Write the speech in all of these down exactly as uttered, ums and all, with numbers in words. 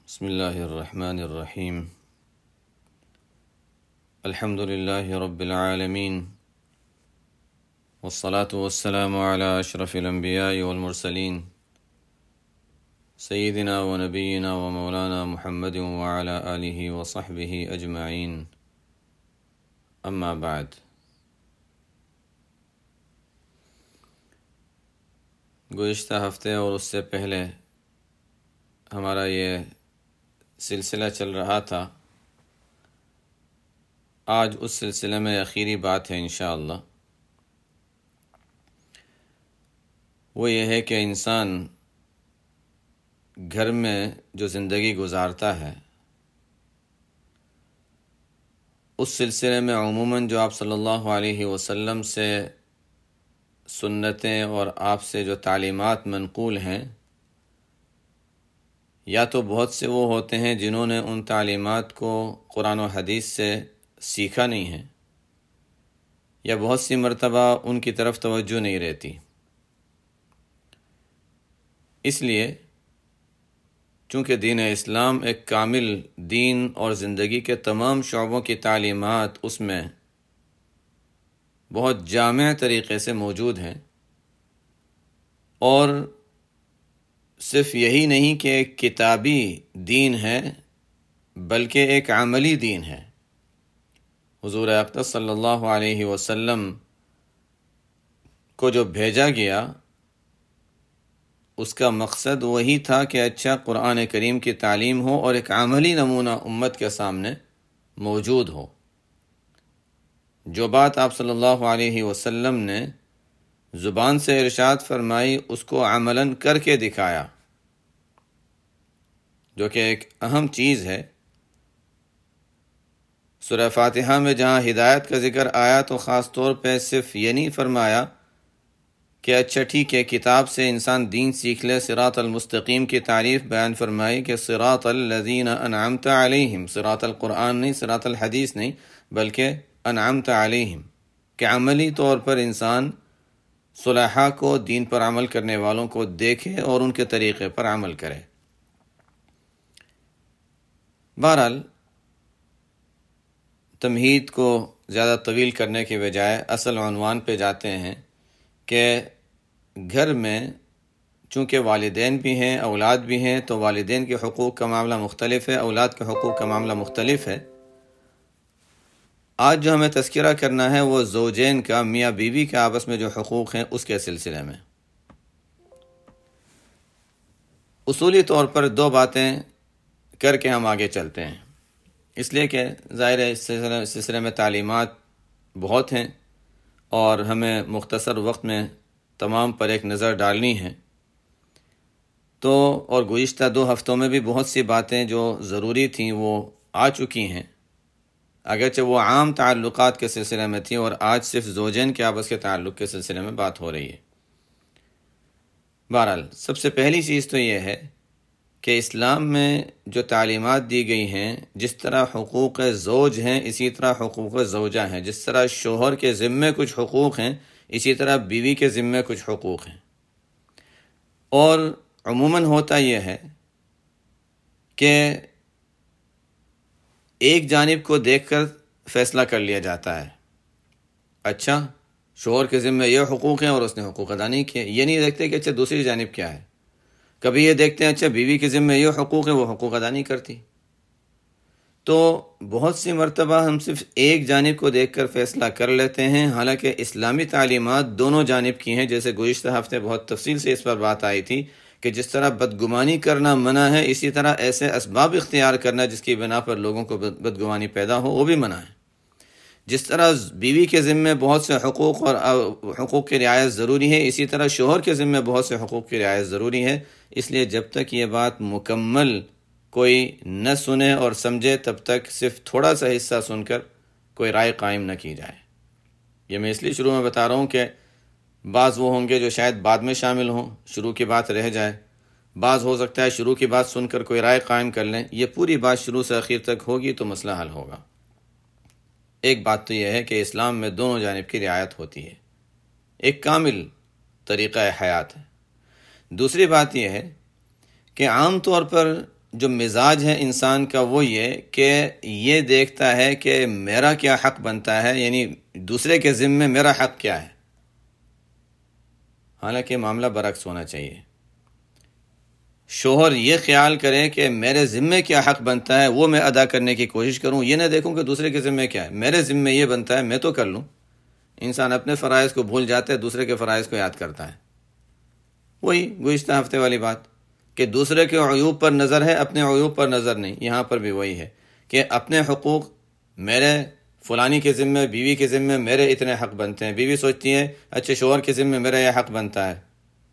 بسم اللہ الرحمن الرحیم الحمد للہ رب العالمین والصلاة والسلام علی اشرف الانبیاء والمرسلین سیدنا و نبینا و مولانا محمد وعلی آلہ وصحبہ اجمعین، اما بعد۔ گزشتہ ہفتے اور اس سے پہلے ہمارا یہ سلسلہ چل رہا تھا۔ آج اس سلسلے میں آخری بات ہے انشاءاللہ۔ وہ یہ ہے کہ انسان گھر میں جو زندگی گزارتا ہے، اس سلسلے میں عموماً جو آپ صلی اللہ علیہ وسلم سے سنتیں اور آپ سے جو تعلیمات منقول ہیں، یا تو بہت سے وہ ہوتے ہیں جنہوں نے ان تعلیمات کو قرآن و حدیث سے سیکھا نہیں ہے، یا بہت سی مرتبہ ان کی طرف توجہ نہیں رہتی۔ اس لیے چونکہ دین اسلام ایک کامل دین اور زندگی کے تمام شعبوں کی تعلیمات اس میں بہت جامع طریقے سے موجود ہیں، اور صرف یہی نہیں کہ ایک کتابی دین ہے بلکہ ایک عملی دین ہے۔ حضور اقدس صلی اللہ علیہ وسلم کو جو بھیجا گیا، اس کا مقصد وہی تھا کہ اچھا قرآن کریم کی تعلیم ہو اور ایک عملی نمونہ امت کے سامنے موجود ہو۔ جو بات آپ صلی اللہ علیہ وسلم نے زبان سے ارشاد فرمائی، اس کو عملاً کر کے دکھایا، جو کہ ایک اہم چیز ہے۔ سورہ فاتحہ میں جہاں ہدایت کا ذکر آیا تو خاص طور پہ صرف یہ نہیں فرمایا کہ اچھا ٹھیک ہے کتاب سے انسان دین سیکھ لے، صراط المستقیم کی تعریف بیان فرمائی کہ صراط الذین انعمت علیہم، صراط القرآن نہیں، صراط الحدیث نہیں، بلکہ انعمت علیہم، کہ عملی طور پر انسان صلحاء کو، دین پر عمل کرنے والوں کو دیکھے اور ان کے طریقے پر عمل کرے۔ بہرحال تمہید کو زیادہ طویل کرنے کے بجائے اصل عنوان پہ جاتے ہیں کہ گھر میں چونکہ والدین بھی ہیں، اولاد بھی ہیں، تو والدین کے حقوق کا معاملہ مختلف ہے، اولاد کے حقوق کا معاملہ مختلف ہے۔ آج جو ہمیں تذکرہ کرنا ہے وہ زوجین کا، میاں بیوی کے آپس میں جو حقوق ہیں اس کے سلسلے میں۔ اصولی طور پر دو باتیں کر کے ہم آگے چلتے ہیں، اس لیے کہ ظاہر ہے اس سلسلے میں تعلیمات بہت ہیں اور ہمیں مختصر وقت میں تمام پر ایک نظر ڈالنی ہے۔ تو اور گزشتہ دو ہفتوں میں بھی بہت سی باتیں جو ضروری تھیں وہ آ چکی ہیں، اگرچہ وہ عام تعلقات کے سلسلے میں تھیں، اور آج صرف زوجین کے آپس کے تعلق کے سلسلے میں بات ہو رہی ہے۔ بہرحال سب سے پہلی چیز تو یہ ہے کہ اسلام میں جو تعلیمات دی گئی ہیں، جس طرح حقوق زوج ہیں اسی طرح حقوق زوجہ ہیں، جس طرح شوہر کے ذمے کچھ حقوق ہیں اسی طرح بیوی کے ذمے کچھ حقوق ہیں۔ اور عموماً ہوتا یہ ہے کہ ایک جانب کو دیکھ کر فیصلہ کر لیا جاتا ہے، اچھا شوہر کے ذمے یہ حقوق ہیں اور اس نے حقوق ادا نہیں کیے، یہ نہیں دیکھتے کہ اچھا دوسری جانب کیا ہے۔ کبھی یہ دیکھتے ہیں اچھا بیوی کے ذمے یہ حقوق ہیں، وہ حقوق ادا نہیں کرتی۔ تو بہت سی مرتبہ ہم صرف ایک جانب کو دیکھ کر فیصلہ کر لیتے ہیں، حالانکہ اسلامی تعلیمات دونوں جانب کی ہیں۔ جیسے گزشتہ ہفتے بہت تفصیل سے اس پر بات آئی تھی کہ جس طرح بدگمانی کرنا منع ہے، اسی طرح ایسے اسباب اختیار کرنا جس کی بنا پر لوگوں کو بدگمانی پیدا ہو وہ بھی منع ہے۔ جس طرح بیوی کے ذمے بہت سے حقوق اور حقوق کی رعایت ضروری ہے، اسی طرح شوہر کے ذمے بہت سے حقوق کی رعایت ضروری ہے۔ اس لیے جب تک یہ بات مکمل کوئی نہ سنے اور سمجھے تب تک صرف تھوڑا سا حصہ سن کر کوئی رائے قائم نہ کی جائے۔ یہ میں اس لیے شروع میں بتا رہا ہوں کہ بعض وہ ہوں گے جو شاید بعد میں شامل ہوں، شروع کی بات رہ جائے، بعض ہو سکتا ہے شروع کی بات سن کر کوئی رائے قائم کر لیں۔ یہ پوری بات شروع سے آخر تک ہوگی تو مسئلہ حل ہوگا۔ ایک بات تو یہ ہے کہ اسلام میں دونوں جانب کی رعایت ہوتی ہے، ایک کامل طریقہ حیات ہے۔ دوسری بات یہ ہے کہ عام طور پر جو مزاج ہے انسان کا وہ یہ کہ یہ دیکھتا ہے کہ میرا کیا حق بنتا ہے، یعنی دوسرے کے ذمے میرا حق کیا ہے، حالانکہ معاملہ برعکس ہونا چاہیے۔ شوہر یہ خیال کرے کہ میرے ذمے کیا حق بنتا ہے وہ میں ادا کرنے کی کوشش کروں، یہ نہ دیکھوں کہ دوسرے کے ذمے کیا ہے، میرے ذمے یہ بنتا ہے میں تو کر لوں۔ انسان اپنے فرائض کو بھول جاتا ہے، دوسرے کے فرائض کو یاد کرتا ہے۔ وہی گزشتہ ہفتے والی بات کہ دوسرے کے عیوب پر نظر ہے، اپنے عیوب پر نظر نہیں۔ یہاں پر بھی وہی ہے کہ اپنے حقوق، میرے فلانی کے ذمے، بیوی کے ذمے میرے اتنے حق بنتے ہیں، بیوی سوچتی ہے اچھے شوہر کے ذمے میرا یہ حق بنتا ہے۔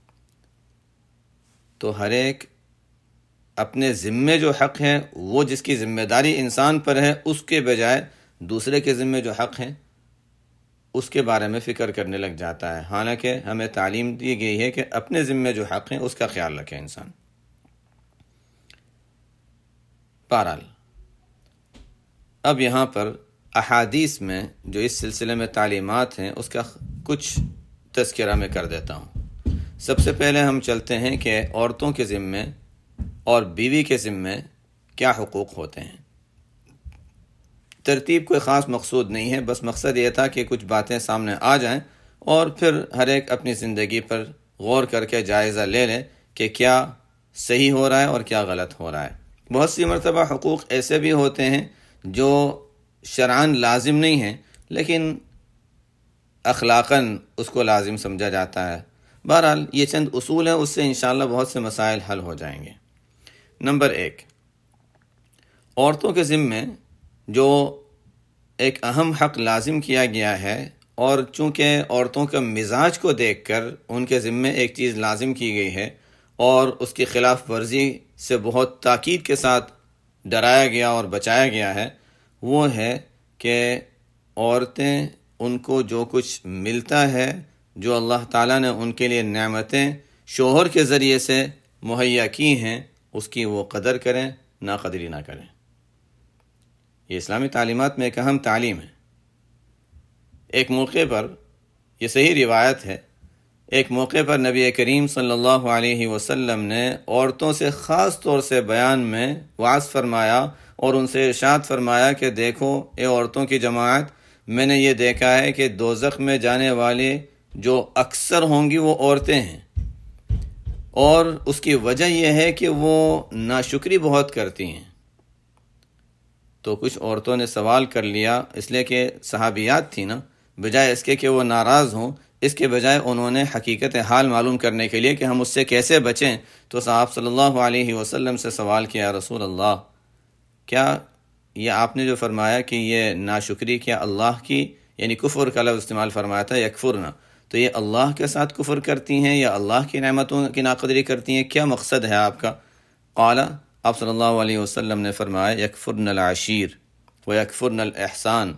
تو ہر ایک اپنے ذمے جو حق ہے، وہ جس کی ذمہ داری انسان پر ہے، اس کے بجائے دوسرے کے ذمے جو حق ہیں اس کے بارے میں فکر کرنے لگ جاتا ہے، حالانکہ ہمیں تعلیم دی گئی ہے کہ اپنے ذمے جو حق ہیں اس کا خیال رکھے انسان۔ بہرحال اب یہاں پر احادیث میں جو اس سلسلے میں تعلیمات ہیں اس کا کچھ تذکرہ میں کر دیتا ہوں۔ سب سے پہلے ہم چلتے ہیں کہ عورتوں کے ذمے اور بیوی کے ذمے کیا حقوق ہوتے ہیں۔ ترتیب کوئی خاص مقصود نہیں ہے، بس مقصد یہ تھا کہ کچھ باتیں سامنے آ جائیں اور پھر ہر ایک اپنی زندگی پر غور کر کے جائزہ لے لیں کہ کیا صحیح ہو رہا ہے اور کیا غلط ہو رہا ہے۔ بہت سی مرتبہ حقوق ایسے بھی ہوتے ہیں جو شرعاً لازم نہیں ہیں لیکن اخلاقاً اس کو لازم سمجھا جاتا ہے۔ بہرحال یہ چند اصول ہیں، اس سے انشاءاللہ بہت سے مسائل حل ہو جائیں گے۔ نمبر ایک، عورتوں کے ذمے جو ایک اہم حق لازم کیا گیا ہے، اور چونکہ عورتوں کا مزاج کو دیکھ کر ان کے ذمے ایک چیز لازم کی گئی ہے اور اس کی خلاف ورزی سے بہت تاکید کے ساتھ ڈرایا گیا اور بچایا گیا ہے، وہ ہے کہ عورتیں ان کو جو کچھ ملتا ہے، جو اللہ تعالیٰ نے ان کے لیے نعمتیں شوہر کے ذریعے سے مہیا کی ہیں، اس کی وہ قدر کریں، ناقدری نہ کریں۔ یہ اسلامی تعلیمات میں ایک اہم تعلیم ہے۔ ایک موقع پر، یہ صحیح روایت ہے، ایک موقع پر نبی کریم صلی اللہ علیہ وسلم نے عورتوں سے خاص طور سے بیان میں وعظ فرمایا اور ان سے ارشاد فرمایا کہ دیکھو اے عورتوں کی جماعت، میں نے یہ دیکھا ہے کہ دوزخ میں جانے والے جو اکثر ہوں گی وہ عورتیں ہیں، اور اس کی وجہ یہ ہے کہ وہ ناشکری بہت کرتی ہیں۔ تو کچھ عورتوں نے سوال کر لیا، اس لیے کہ صحابیات تھی نا، بجائے اس کے کہ وہ ناراض ہوں، اس کے بجائے انہوں نے حقیقت حال معلوم کرنے کے لیے کہ ہم اس سے کیسے بچیں، تو صاحب صلی اللہ علیہ وسلم سے سوال کیا، رسول اللہ، کیا یہ آپ نے جو فرمایا کہ یہ ناشکری کیا اللہ کی، یعنی کفر کا لفظ استعمال فرمایا تھا، یکفرنا، تو یہ اللہ کے ساتھ کفر کرتی ہیں یا اللہ کی نعمتوں کی ناقدری کرتی ہیں، کیا مقصد ہے آپ کا؟ قال، آپ صلی اللہ علیہ وسلم نے فرمایا، یکفرن العشیر و یکفرن الاحسان۔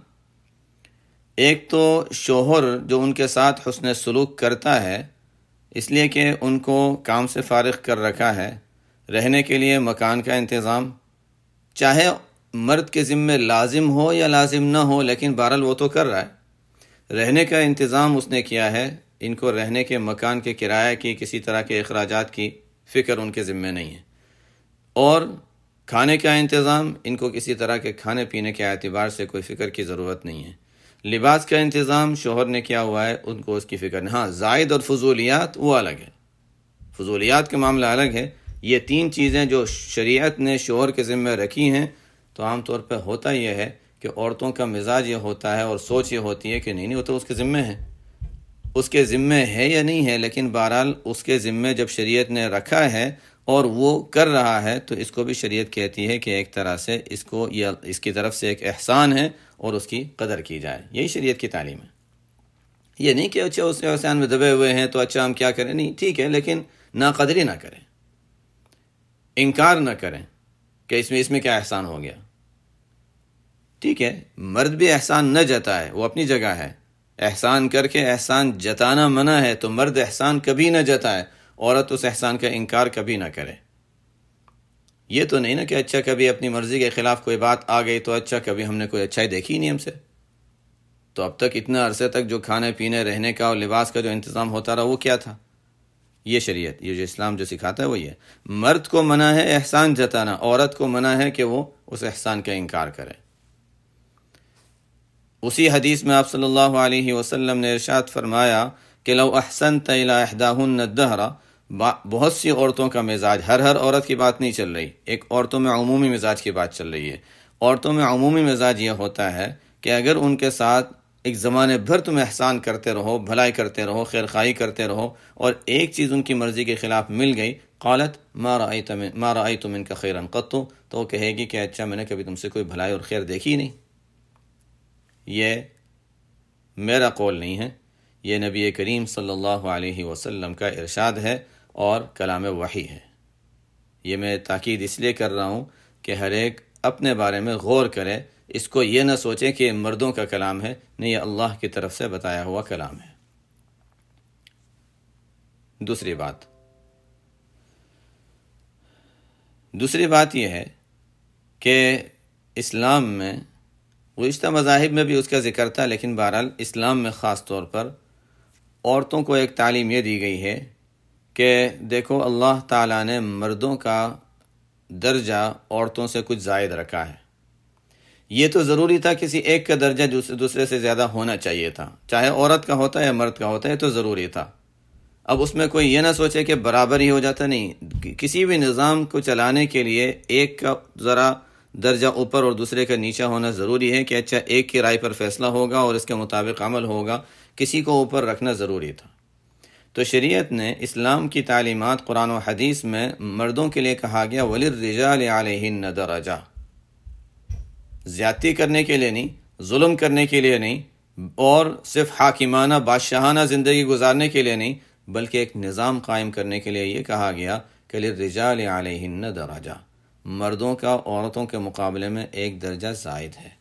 ایک تو شوہر جو ان کے ساتھ حسن سلوک کرتا ہے، اس لیے کہ ان کو کام سے فارغ کر رکھا ہے، رہنے کے لیے مکان کا انتظام، چاہے مرد کے ذمے لازم ہو یا لازم نہ ہو، لیکن بہرحال وہ تو کر رہا ہے، رہنے کا انتظام اس نے کیا ہے، ان کو رہنے کے مکان کے کرایہ کی، کسی طرح کے اخراجات کی فکر ان کے ذمے نہیں ہے، اور کھانے کا انتظام، ان کو کسی طرح کے کھانے پینے کے اعتبار سے کوئی فکر کی ضرورت نہیں ہے، لباس کا انتظام شوہر نے کیا ہوا ہے، ان کو اس کی فکر نہیں۔ ہاں، زائد اور فضولیات وہ الگ ہے، فضولیات کا معاملہ الگ ہے۔ یہ تین چیزیں جو شریعت نے شوہر کے ذمہ رکھی ہیں، تو عام طور پہ ہوتا یہ ہے کہ عورتوں کا مزاج یہ ہوتا ہے اور سوچ یہ ہوتی ہے کہ نہیں نہیں وہ تو اس کے ذمہ ہے، اس کے ذمہ ہے یا نہیں ہے، لیکن بہرحال اس کے ذمہ جب شریعت نے رکھا ہے اور وہ کر رہا ہے، تو اس کو بھی شریعت کہتی ہے کہ ایک طرح سے اس کو یا اس کی طرف سے ایک احسان ہے اور اس کی قدر کی جائے۔ یہی شریعت کی تعلیم ہے۔ یہ نہیں کہ اچھا اس احسان میں دبے ہوئے ہیں تو اچھا ہم کیا کریں، نہیں، ٹھیک ہے، لیکن ناقدری نہ کریں، انکار نہ کریں کہ اس میں اس میں کیا احسان ہو گیا۔ ٹھیک ہے، مرد بھی احسان نہ جتائے، وہ اپنی جگہ ہے، احسان کر کے احسان جتانا منع ہے، تو مرد احسان کبھی نہ جتائے، عورت اس احسان کا انکار کبھی نہ کرے۔ یہ تو نہیں نا کہ اچھا کبھی اپنی مرضی کے خلاف کوئی بات آ گئی تو اچھا کبھی ہم نے کوئی اچھائی دیکھی نہیں ہم سے، تو اب تک اتنا عرصے تک جو کھانے پینے رہنے کا اور لباس کا جو انتظام ہوتا رہا وہ کیا تھا؟ یہ شریعت، یہ جو اسلام جو سکھاتا ہے وہ یہ ہے۔ مرد کو منع ہے احسان جتانا، عورت کو منع ہے کہ وہ اس احسان کا انکار کرے۔ اسی حدیث میں آپ صلی اللہ علیہ وسلم نے ارشاد فرمایا کہ لو احسنت الی احداہن الدہر، بہت سی عورتوں کا مزاج، ہر ہر عورت کی بات نہیں چل رہی، ایک عورتوں میں عمومی مزاج کی بات چل رہی ہے۔ عورتوں میں عمومی مزاج یہ ہوتا ہے کہ اگر ان کے ساتھ ایک زمانے بھر تم احسان کرتے رہو، بھلائی کرتے رہو، خیر خواہی کرتے رہو، اور ایک چیز ان کی مرضی کے خلاف مل گئی، قالت ما رأیت من ما رأیت منک خیرا قط، تو وہ کہے گی کہ اچھا میں نے کبھی تم سے کوئی بھلائی اور خیر دیکھی نہیں۔ یہ میرا قول نہیں ہے، یہ نبی کریم صلی اللہ علیہ وسلم کا ارشاد ہے اور کلام وحی ہے۔ یہ میں تاکید اس لیے کر رہا ہوں کہ ہر ایک اپنے بارے میں غور کرے، اس کو یہ نہ سوچے کہ مردوں کا کلام ہے، نہیں، یہ اللہ کی طرف سے بتایا ہوا کلام ہے۔ دوسری بات دوسری بات یہ ہے کہ اسلام میں، گزشتہ مذاہب میں بھی اس کا ذکر تھا، لیکن بہرحال اسلام میں خاص طور پر عورتوں کو ایک تعلیم یہ دی گئی ہے کہ دیکھو اللہ تعالیٰ نے مردوں کا درجہ عورتوں سے کچھ زائد رکھا ہے۔ یہ تو ضروری تھا کسی ایک کا درجہ دوسرے سے زیادہ ہونا چاہیے تھا، چاہے عورت کا ہوتا ہے یا مرد کا ہوتا ہے، تو ضروری تھا۔ اب اس میں کوئی یہ نہ سوچے کہ برابر ہی ہو جاتا، نہیں، کسی بھی نظام کو چلانے کے لیے ایک کا ذرا درجہ اوپر اور دوسرے کا نیچا ہونا ضروری ہے کہ اچھا ایک کی رائے پر فیصلہ ہوگا اور اس کے مطابق عمل ہوگا، کسی کو اوپر رکھنا ضروری تھا۔ تو شریعت نے، اسلام کی تعلیمات قرآن و حدیث میں مردوں کے لیے کہا گیا وَلِلرِّجَالِ عَلَيْهِنَّ دَرَجَةٌ، زیادتی کرنے کے لیے نہیں، ظلم کرنے کے لیے نہیں، اور صرف حاکمانہ بادشاہانہ زندگی گزارنے کے لیے نہیں، بلکہ ایک نظام قائم کرنے کے لیے یہ کہا گیا کہ لِلرِّجَالِ عَلَيْهِنَّ دَرَجَةٌ، مردوں کا عورتوں کے مقابلے میں ایک درجہ زائد ہے۔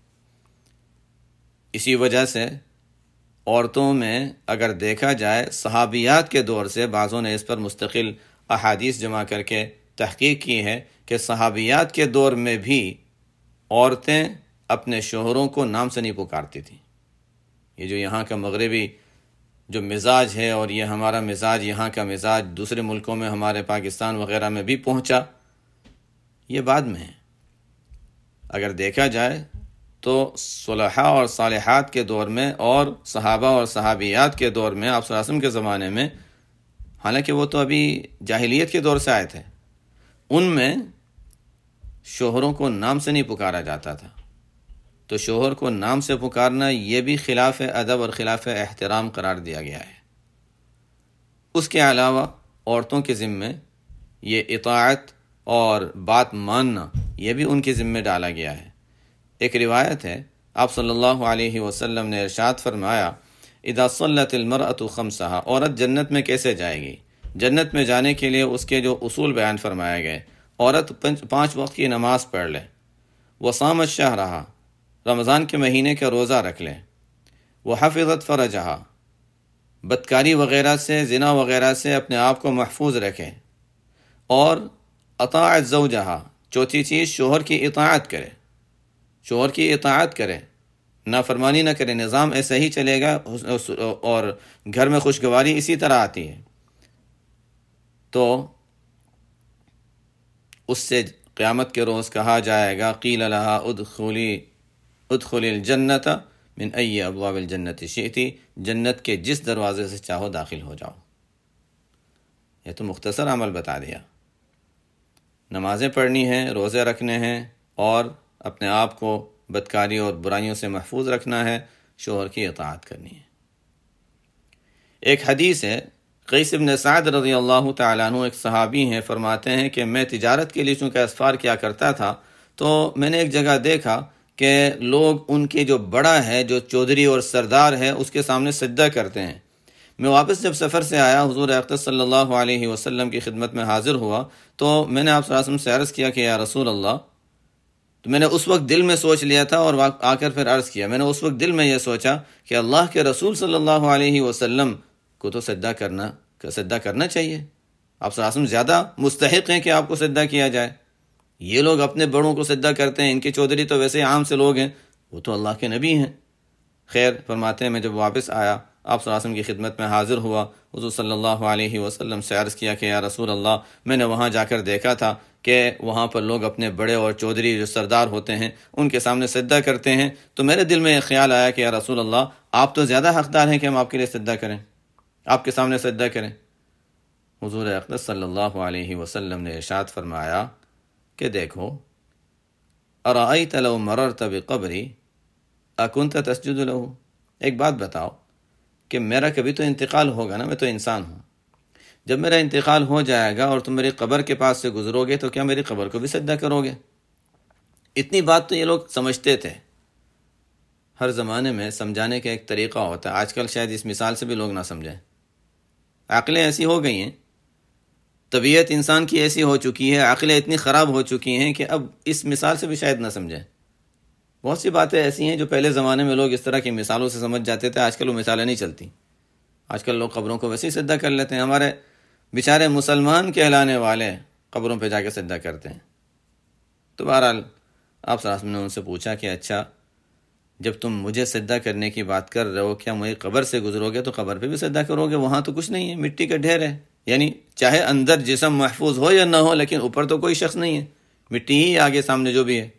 اسی وجہ سے عورتوں میں اگر دیکھا جائے، صحابیات کے دور سے بعضوں نے اس پر مستقل احادیث جمع کر کے تحقیق کی ہے کہ صحابیات کے دور میں بھی عورتیں اپنے شوہروں کو نام سے نہیں پکارتی تھیں۔ یہ جو یہاں کا مغربی جو مزاج ہے، اور یہ ہمارا مزاج، یہاں کا مزاج دوسرے ملکوں میں، ہمارے پاکستان وغیرہ میں بھی پہنچا، یہ بعد میں ہے۔ اگر دیکھا جائے تو صلحاء اور صالحات کے دور میں اور صحابہ اور صحابیات کے دور میں، آپ صلی اللہ علیہ وسلم کے زمانے میں، حالانکہ وہ تو ابھی جاہلیت کے دور سے آئے تھے، ان میں شوہروں کو نام سے نہیں پکارا جاتا تھا۔ تو شوہر کو نام سے پکارنا یہ بھی خلاف ادب اور خلاف احترام قرار دیا گیا ہے۔ اس کے علاوہ عورتوں کے ذمے یہ اطاعت اور بات ماننا، یہ بھی ان کے ذمے ڈالا گیا ہے۔ ایک روایت ہے، آپ صلی اللہ علیہ وسلم نے ارشاد فرمایا اذا صلت المرأة خمسها، عورت جنت میں کیسے جائے گی؟ جنت میں جانے کے لیے اس کے جو اصول بیان فرمائے گئے، عورت پانچ وقت کی نماز پڑھ لے، وصامت شہرہا، رمضان کے مہینے کا روزہ رکھ لے، وحفظت فرجہا، بدکاری وغیرہ سے، زنا وغیرہ سے اپنے آپ کو محفوظ رکھے، اور اطاعت زوجہا، چوتھی چیز شوہر کی اطاعت کرے، شوہر کی اطاعت کرے، نافرمانی نہ کرے۔ نظام ایسا ہی چلے گا اور گھر میں خوشگواری اسی طرح آتی ہے، تو اس سے قیامت کے روز کہا جائے گا قیل لہا ادخلی ادخلی الجنت من ای ابواب الجنت شئتی، جنت کے جس دروازے سے چاہو داخل ہو جاؤ۔ یہ تو مختصر عمل بتا دیا۔ نمازیں پڑھنی ہیں، روزے رکھنے ہیں، اور اپنے آپ کو بدکاری اور برائیوں سے محفوظ رکھنا ہے، شوہر کی اطاعت کرنی ہے۔ ایک حدیث ہے، قیس بن سعد رضی اللہ تعالیٰ عنہ ایک صحابی ہیں، فرماتے ہیں کہ میں تجارت کے لیے چونکہ اسفار کیا کرتا تھا، تو میں نے ایک جگہ دیکھا کہ لوگ ان کے جو بڑا ہے، جو چودھری اور سردار ہے، اس کے سامنے سجدہ کرتے ہیں۔ میں واپس جب سفر سے آیا، حضور اقدس صلی اللہ علیہ وسلم کی خدمت میں حاضر ہوا، تو میں نے آپ صلی اللہ علیہ وسلم سے عرض کیا کہ یا رسول اللہ، تو میں نے اس وقت دل میں سوچ لیا تھا اور آ کر پھر عرض کیا، میں نے اس وقت دل میں یہ سوچا کہ اللہ کے رسول صلی اللہ علیہ وسلم کو تو سجدہ کرنا سجدہ کرنا چاہیے، آپ صلی اللہ علیہ وسلم زیادہ مستحق ہیں کہ آپ کو سجدہ کیا جائے۔ یہ لوگ اپنے بڑوں کو سجدہ کرتے ہیں، ان کے چودھری تو ویسے عام سے لوگ ہیں، وہ تو اللہ کے نبی ہیں۔ خیر، فرماتے ہیں میں جب واپس آیا، آپ صلی اللہ علیہ وسلم کی خدمت میں حاضر ہوا، حضور صلی اللہ علیہ وسلم سے عرض کیا کہ یا رسول اللہ، میں نے وہاں جا کر دیکھا تھا کہ وہاں پر لوگ اپنے بڑے اور چودھری جو سردار ہوتے ہیں ان کے سامنے سجدہ کرتے ہیں، تو میرے دل میں ایک خیال آیا کہ یا رسول اللہ، آپ تو زیادہ حقدار ہیں کہ ہم آپ کے لیے سجدہ کریں، آپ کے سامنے سجدہ کریں۔ حضور اقدس صلی اللہ علیہ وسلم نے ارشاد فرمایا کہ دیکھو، ارأیت لو مررت بقبری اکنت تسجد لہ، ایک بات بتاؤ کہ میرا کبھی تو انتقال ہوگا نا، میں تو انسان ہوں، جب میرا انتقال ہو جائے گا اور تم میری قبر کے پاس سے گزرو گے تو کیا میری قبر کو بھی سجدہ کرو گے؟ اتنی بات تو یہ لوگ سمجھتے تھے۔ ہر زمانے میں سمجھانے کا ایک طریقہ ہوتا ہے، آج کل شاید اس مثال سے بھی لوگ نہ سمجھیں، عقلیں ایسی ہو گئی ہیں، طبیعت انسان کی ایسی ہو چکی ہے، عقلیں اتنی خراب ہو چکی ہیں کہ اب اس مثال سے بھی شاید نہ سمجھیں۔ بہت سی باتیں ایسی ہیں جو پہلے زمانے میں لوگ اس طرح کی مثالوں سے سمجھ جاتے تھے، آج کل وہ مثالیں نہیں چلتی، آج کل لوگ قبروں کو ویسے ہی سجدہ کر لیتے ہیں۔ ہمارے بیچارے مسلمان کہلانے والے قبروں پہ جا کے سجدہ کرتے ہیں۔ تو بہرحال آپ صلی اللہ علیہ وسلم نے ان سے پوچھا کہ اچھا، جب تم مجھے سجدہ کرنے کی بات کر رہے ہو، کیا میری قبر سے گزرو گے تو قبر پہ بھی سجدہ کرو گے؟ وہاں تو کچھ نہیں ہے، مٹی کا ڈھیر ہے، یعنی چاہے اندر جسم محفوظ ہو یا نہ ہو، لیکن اوپر تو کوئی شخص نہیں ہے، مٹی ہی آگے سامنے جو بھی ہے۔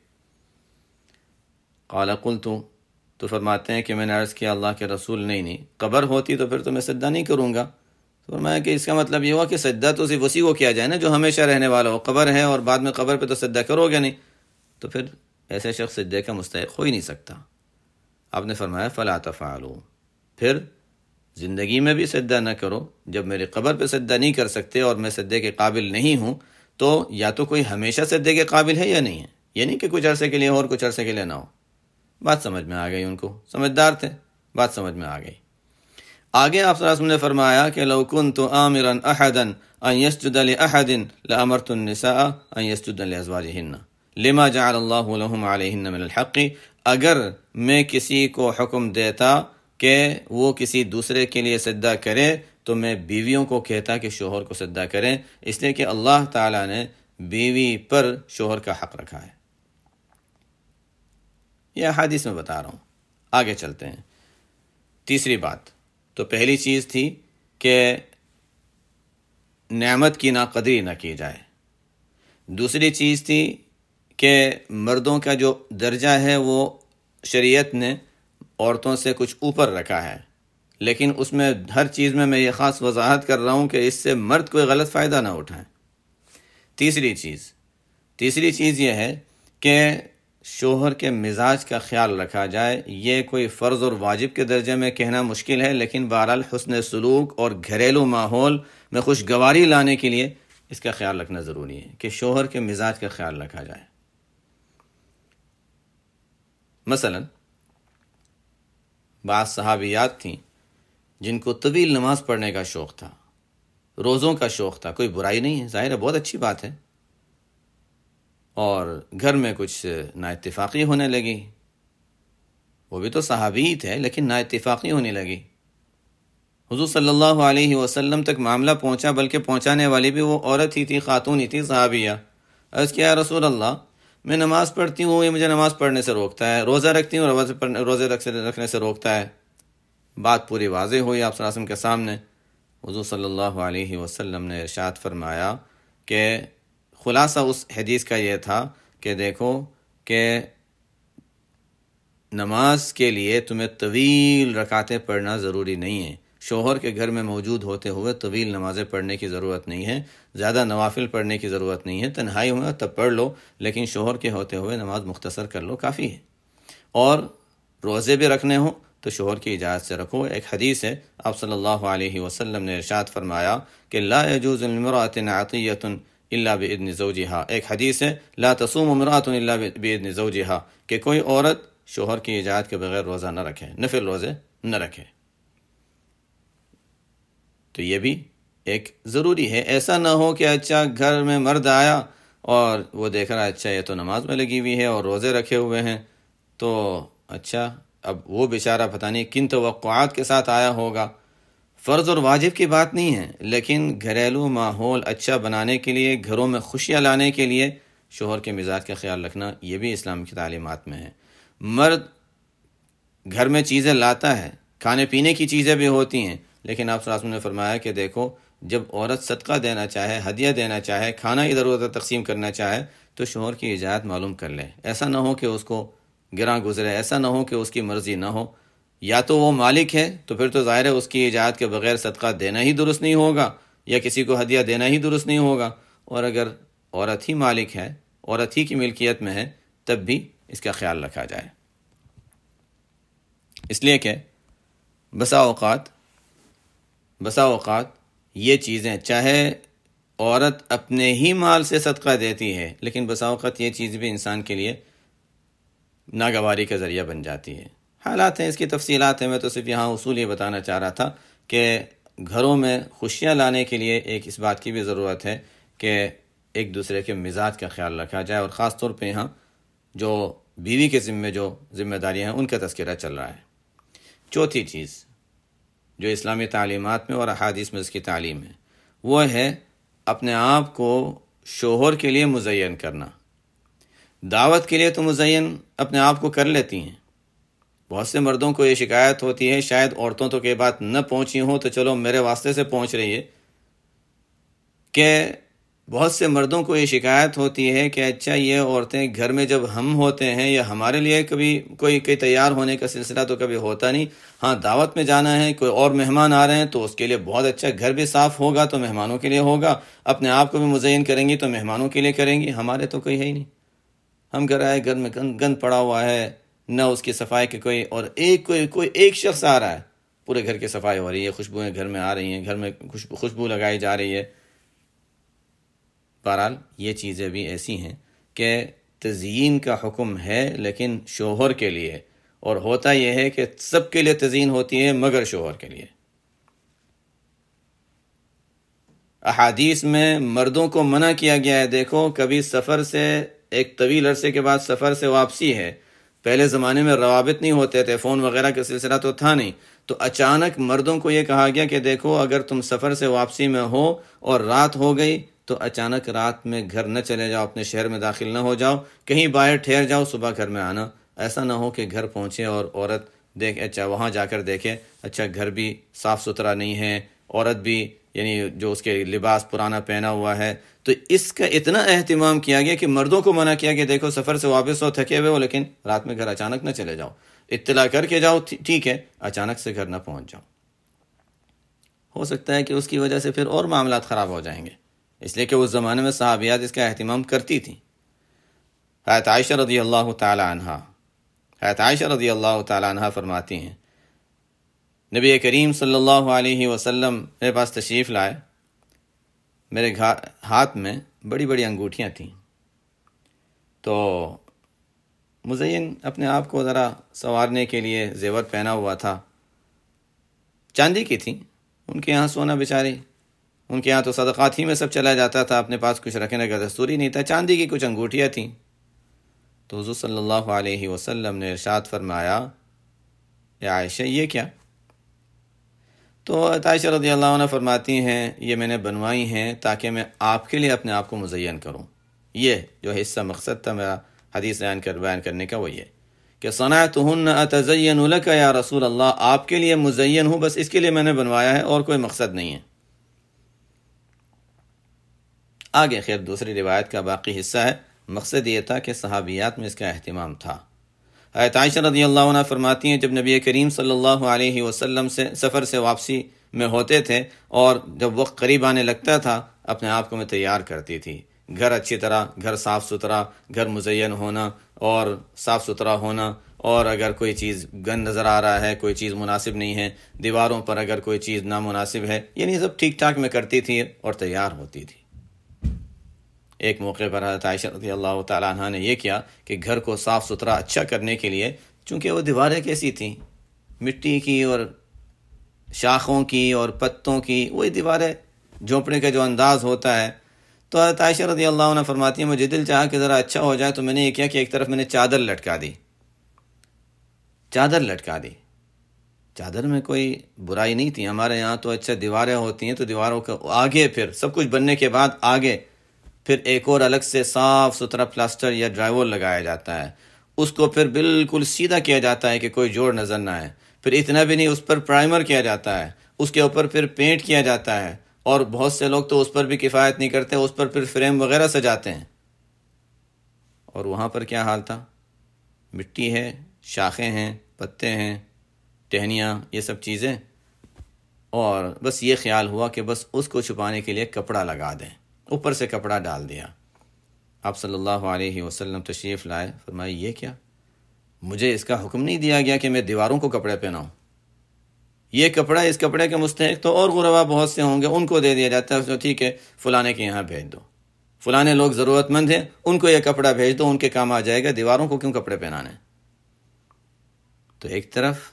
قال قلت، تو فرماتے ہیں کہ میں نے عرض کیا اللہ کے رسول، نہیں نہیں، قبر ہوتی تو پھر تو میں سجدہ نہیں کروں گا۔ تو فرمایا کہ اس کا مطلب یہ ہوا کہ سجدہ تو صرف اسی کو کیا جائے نا جو ہمیشہ رہنے والا ہو، قبر ہے اور بعد میں قبر پہ تو سجدہ کرو گے نہیں، تو پھر ایسے شخص سجدے کا مستحق ہو ہی نہیں سکتا۔ آپ نے فرمایا فلا تفعلوا، پھر زندگی میں بھی سجدہ نہ کرو، جب میری قبر پہ سجدہ نہیں کر سکتے اور میں سجدے کے قابل نہیں ہوں، تو یا تو کوئی ہمیشہ سجدے کے قابل ہے یا نہیں ہے، یعنی کہ کچھ عرصے کے لیے ہو اور کچھ عرصے کے لیے نہ ہو۔ بات سمجھ میں آ گئی، ان کو سمجھدار تھے، بات سمجھ میں آ گئی۔ آگے آپ صلی اللہ علیہ وسلم نے فرمایا کہ لو كنت آمرا احدا ان يسجد لاحد لامرت النساء ان يسجدن لازواجهن لما جعل الله لهم عليهن من الحق، اگر میں کسی کو حکم دیتا کہ وہ کسی دوسرے کے لیے سجدہ کرے تو میں بیویوں کو کہتا کہ شوہر کو سجدہ کریں، اس لیے کہ اللہ تعالیٰ نے بیوی پر شوہر کا حق رکھا ہے۔ یہ احادیث میں بتا رہا ہوں، آگے چلتے ہیں۔ تیسری بات تو پہلی چیز تھی کہ نعمت کی ناقدری نہ کی جائے، دوسری چیز تھی کہ مردوں کا جو درجہ ہے وہ شریعت نے عورتوں سے کچھ اوپر رکھا ہے، لیکن اس میں ہر چیز میں میں یہ خاص وضاحت کر رہا ہوں کہ اس سے مرد کوئی غلط فائدہ نہ اٹھائیں۔ تیسری چیز تیسری چیز یہ ہے کہ شوہر کے مزاج کا خیال رکھا جائے۔ یہ کوئی فرض اور واجب کے درجے میں کہنا مشکل ہے، لیکن بہرحال حسن سلوک اور گھریلو ماحول میں خوشگواری لانے کے لیے اس کا خیال رکھنا ضروری ہے کہ شوہر کے مزاج کا خیال رکھا جائے۔ مثلا بعض صحابیات تھیں جن کو طویل نماز پڑھنے کا شوق تھا، روزوں کا شوق تھا، کوئی برائی نہیں ہے، ظاہر ہے بہت اچھی بات ہے، اور گھر میں کچھ نا اتفاقی ہونے لگی، وہ بھی تو صحابی تھے لیکن نا اتفاقی ہونے لگی، حضور صلی اللہ علیہ وسلم تک معاملہ پہنچا، بلکہ پہنچانے والی بھی وہ عورت ہی تھی، خاتون ہی تھی، صحابیہ۔ عرض کیا رسول اللہ، میں نماز پڑھتی ہوں، یہ مجھے نماز پڑھنے سے روکتا ہے، روزہ رکھتی ہوں، روزے رکھنے سے روکتا ہے۔ بات پوری واضح ہوئی آپ صلی اللہ علیہ وسلم کے سامنے۔ حضور صلی اللہ علیہ وسلم نے ارشاد فرمایا کہ خلاصہ اس حدیث کا یہ تھا کہ دیکھو کہ نماز کے لیے تمہیں طویل رکعتیں پڑھنا ضروری نہیں ہے، شوہر کے گھر میں موجود ہوتے ہوئے طویل نمازیں پڑھنے کی ضرورت نہیں ہے، زیادہ نوافل پڑھنے کی ضرورت نہیں ہے، تنہائی میں تب پڑھ لو، لیکن شوہر کے ہوتے ہوئے نماز مختصر کر لو، کافی ہے۔ اور روزے بھی رکھنے ہوں تو شوہر کی اجازت سے رکھو۔ ایک حدیث ہے، آپ صلی اللہ علیہ وسلم نے ارشاد فرمایا کہ لا يجوز لامرأة عطیۃ الا باذن زوجها، ایک حدیث ہے لا تصوم امرأة الا باذن زوجها، کہ کوئی عورت شوہر کی اجازت کے بغیر روزہ نہ رکھے، نفل روزے نہ رکھے۔ تو یہ بھی ایک ضروری ہے، ایسا نہ ہو کہ اچھا گھر میں مرد آیا اور وہ دیکھ رہا ہے اچھا یہ تو نماز میں لگی ہوئی ہے اور روزے رکھے ہوئے ہیں، تو اچھا اب وہ بیچارہ پتہ نہیں کن توقعات کے ساتھ آیا ہوگا۔ فرض اور واجب کی بات نہیں ہے، لیکن گھریلو ماحول اچھا بنانے کے لیے، گھروں میں خوشیاں لانے کے لیے شوہر کے مزاج کا خیال رکھنا یہ بھی اسلام کی تعلیمات میں ہے۔ مرد گھر میں چیزیں لاتا ہے کھانے پینے کی چیزیں بھی ہوتی ہیں، لیکن آپ صلی اللہ علیہ وسلم نے فرمایا کہ دیکھو جب عورت صدقہ دینا چاہے، ہدیہ دینا چاہے، کھانا ادھر ادھر تقسیم کرنا چاہے تو شوہر کی اجازت معلوم کر لے. ایسا نہ ہو کہ اس کو گراں گزرے، ایسا نہ ہو کہ اس کی مرضی نہ ہو. یا تو وہ مالک ہے تو پھر تو ظاہر ہے اس کی اجازت کے بغیر صدقہ دینا ہی درست نہیں ہوگا یا کسی کو ہدیہ دینا ہی درست نہیں ہوگا. اور اگر عورت ہی مالک ہے، عورت ہی کی ملکیت میں ہے، تب بھی اس کا خیال رکھا جائے. اس لیے کہ بسا اوقات بسا اوقات یہ چیزیں، چاہے عورت اپنے ہی مال سے صدقہ دیتی ہے، لیکن بسا اوقات یہ چیز بھی انسان کے لیے ناگواری کا ذریعہ بن جاتی ہے. حالات ہیں، اس کی تفصیلات ہیں، میں تو صرف یہاں اصول یہ بتانا چاہ رہا تھا کہ گھروں میں خوشیاں لانے کے لیے ایک اس بات کی بھی ضرورت ہے کہ ایک دوسرے کے مزاج کا خیال رکھا جائے، اور خاص طور پہ یہاں جو بیوی کے ذمے جو ذمہ داریاں ہیں ان کا تذکرہ چل رہا ہے. چوتھی چیز جو اسلامی تعلیمات میں اور احادیث میں اس کی تعلیم ہے، وہ ہے اپنے آپ کو شوہر کے لیے مزین کرنا. دعوت کے لیے تو مزین اپنے آپ کو کر لیتی ہیں. بہت سے مردوں کو یہ شکایت ہوتی ہے، شاید عورتوں تو کہ بات نہ پہنچی ہوں تو چلو میرے واسطے سے پہنچ رہی ہے، کہ بہت سے مردوں کو یہ شکایت ہوتی ہے کہ اچھا یہ عورتیں گھر میں جب ہم ہوتے ہیں یا ہمارے لیے کبھی کوئی کوئی تیار ہونے کا سلسلہ تو کبھی ہوتا نہیں. ہاں دعوت میں جانا ہے، کوئی اور مہمان آ رہے ہیں تو اس کے لیے بہت اچھا، گھر بھی صاف ہوگا تو مہمانوں کے لیے ہوگا، اپنے آپ کو بھی مزین کریں گی تو مہمانوں کے لیے کریں گی. ہمارے تو کوئی ہے ہی نہیں. ہم گھر آئے، گھر میں گند گند پڑا ہوا ہے، نہ اس کی صفائی کی کوئی، اور ایک کوئی کوئی ایک شخص آ رہا ہے، پورے گھر کی صفائی ہو رہی ہے، خوشبوئیں گھر میں آ رہی ہیں، گھر میں خوشبو خوشبو لگائی جا رہی ہے. بہرحال یہ چیزیں بھی ایسی ہیں کہ تزیین کا حکم ہے لیکن شوہر کے لیے، اور ہوتا یہ ہے کہ سب کے لیے تزیین ہوتی ہے مگر شوہر کے لیے. احادیث میں مردوں کو منع کیا گیا ہے. دیکھو کبھی سفر سے، ایک طویل عرصے کے بعد سفر سے واپسی ہے، پہلے زمانے میں روابط نہیں ہوتے تھے، فون وغیرہ کا سلسلہ تو تھا نہیں، تو اچانک مردوں کو یہ کہا گیا کہ دیکھو اگر تم سفر سے واپسی میں ہو اور رات ہو گئی تو اچانک رات میں گھر نہ چلے جاؤ، اپنے شہر میں داخل نہ ہو جاؤ، کہیں باہر ٹھہر جاؤ، صبح گھر میں آنا. ایسا نہ ہو کہ گھر پہنچے اور عورت دیکھ اچھا وہاں جا کر دیکھے اچھا گھر بھی صاف ستھرا نہیں ہے، عورت بھی یعنی جو اس کے لباس پرانا پہنا ہوا ہے. تو اس کا اتنا اہتمام کیا گیا کہ مردوں کو منع کیا کہ دیکھو سفر سے واپس ہو، تھکے ہوئے ہو، لیکن رات میں گھر اچانک نہ چلے جاؤ، اطلاع کر کے جاؤ ٹھیک ہے، اچانک سے گھر نہ پہنچ جاؤ. ہو سکتا ہے کہ اس کی وجہ سے پھر اور معاملات خراب ہو جائیں گے، اس لیے کہ اس زمانے میں صحابیات اس کا اہتمام کرتی تھیں. حضرت عائشہ رضی اللہ تعالی عنہ حضرت عائشہ رضی اللہ تعالی عنہ فرماتی ہیں نبی کریم صلی اللہ علیہ وسلم میرے پاس تشریف لائے، میرے ہاتھ میں بڑی بڑی انگوٹھیاں تھیں، تو مزین اپنے آپ کو ذرا سنوارنے کے لیے زیور پہنا ہوا تھا، چاندی کی تھیں. ان کے یہاں سونا بیچاری، ان کے یہاں تو صدقات ہی میں سب چلا جاتا تھا، اپنے پاس کچھ رکھنے کا دستور ہی نہیں تھا. چاندی کی کچھ انگوٹھیاں تھیں. تو حضور صلی اللہ علیہ وسلم نے ارشاد فرمایا یا عائشہ یہ کیا؟ تو عائشہ رضی اللہ عنہ فرماتی ہیں یہ میں نے بنوائی ہیں تاکہ میں آپ کے لیے اپنے آپ کو مزین کروں. یہ جو حصہ مقصد تھا میرا حدیث بیان کر بیان کرنے کا وہ یہ کہ صنعتہن اتزین لک یا رسول اللہ، آپ کے لیے مزین ہوں، بس اس کے لیے میں نے بنوایا ہے اور کوئی مقصد نہیں ہے. آگے خیر دوسری روایت کا باقی حصہ ہے. مقصد یہ تھا کہ صحابیات میں اس کا اہتمام تھا. حضرت عائشہ رضی اللہ عنہ فرماتی ہیں جب نبی کریم صلی اللہ علیہ وسلم سے سفر سے واپسی میں ہوتے تھے اور جب وقت قریب آنے لگتا تھا، اپنے آپ کو میں تیار کرتی تھی. گھر اچھی طرح، گھر صاف ستھرا، گھر مزین ہونا اور صاف ستھرا ہونا، اور اگر کوئی چیز گند نظر آ رہا ہے، کوئی چیز مناسب نہیں ہے، دیواروں پر اگر کوئی چیز نامناسب ہے، یعنی سب ٹھیک ٹھاک میں کرتی تھی اور تیار ہوتی تھی. ایک موقع پر حضرت عائشہ رضی اللہ تعالیٰ عنہ نے یہ کیا کہ گھر کو صاف ستھرا اچھا کرنے کے لیے، چونکہ وہ دیواریں کیسی تھیں، مٹی کی اور شاخوں کی اور پتوں کی، وہی دیواریں، جھونپڑے کا جو انداز ہوتا ہے. تو حضرت عائشہ رضی اللہ عنہ فرماتی ہیں مجھے دل چاہا کہ ذرا اچھا ہو جائے، تو میں نے یہ کیا کہ ایک طرف میں نے چادر لٹکا دی چادر لٹکا دی چادر میں کوئی برائی نہیں تھی. ہمارے یہاں تو اچھا دیواریں ہوتی ہیں تو دیواروں کے آگے پھر سب کچھ بننے کے بعد آگے پھر ایک اور الگ سے صاف ستھرا پلاسٹر یا ڈرائی وول لگایا جاتا ہے، اس کو پھر بالکل سیدھا کیا جاتا ہے کہ کوئی جوڑ نظر نہ آئے. پھر اتنا بھی نہیں، اس پر پرائمر کیا جاتا ہے، اس کے اوپر پھر پینٹ کیا جاتا ہے، اور بہت سے لوگ تو اس پر بھی کفایت نہیں کرتے، اس پر پھر فریم وغیرہ سجاتے ہیں۔ اور وہاں پر کیا حال تھا؟ مٹی ہے، شاخیں ہیں، پتے ہیں، ٹہنیاں، یہ سب چیزیں، اور بس یہ خیال ہوا کہ بس اس کو چھپانے کے لیے کپڑا لگا دیں، اوپر سے کپڑا ڈال دیا۔ آپ صلی اللہ علیہ وسلم تشریف لائے، فرمایا یہ کیا؟ مجھے اس کا حکم نہیں دیا گیا کہ میں دیواروں کو کپڑے پہناؤں۔ یہ کپڑا، اس کپڑے کے مستحق تو اور غربا بہت سے ہوں گے، ان کو دے دیا جاتا ہے، ٹھیک ہے فلانے کے یہاں بھیج دو، فلانے لوگ ضرورت مند ہیں، ان کو یہ کپڑا بھیج دو، ان کے کام آ جائے گا، دیواروں کو کیوں کپڑے پہنانے؟ تو ایک طرف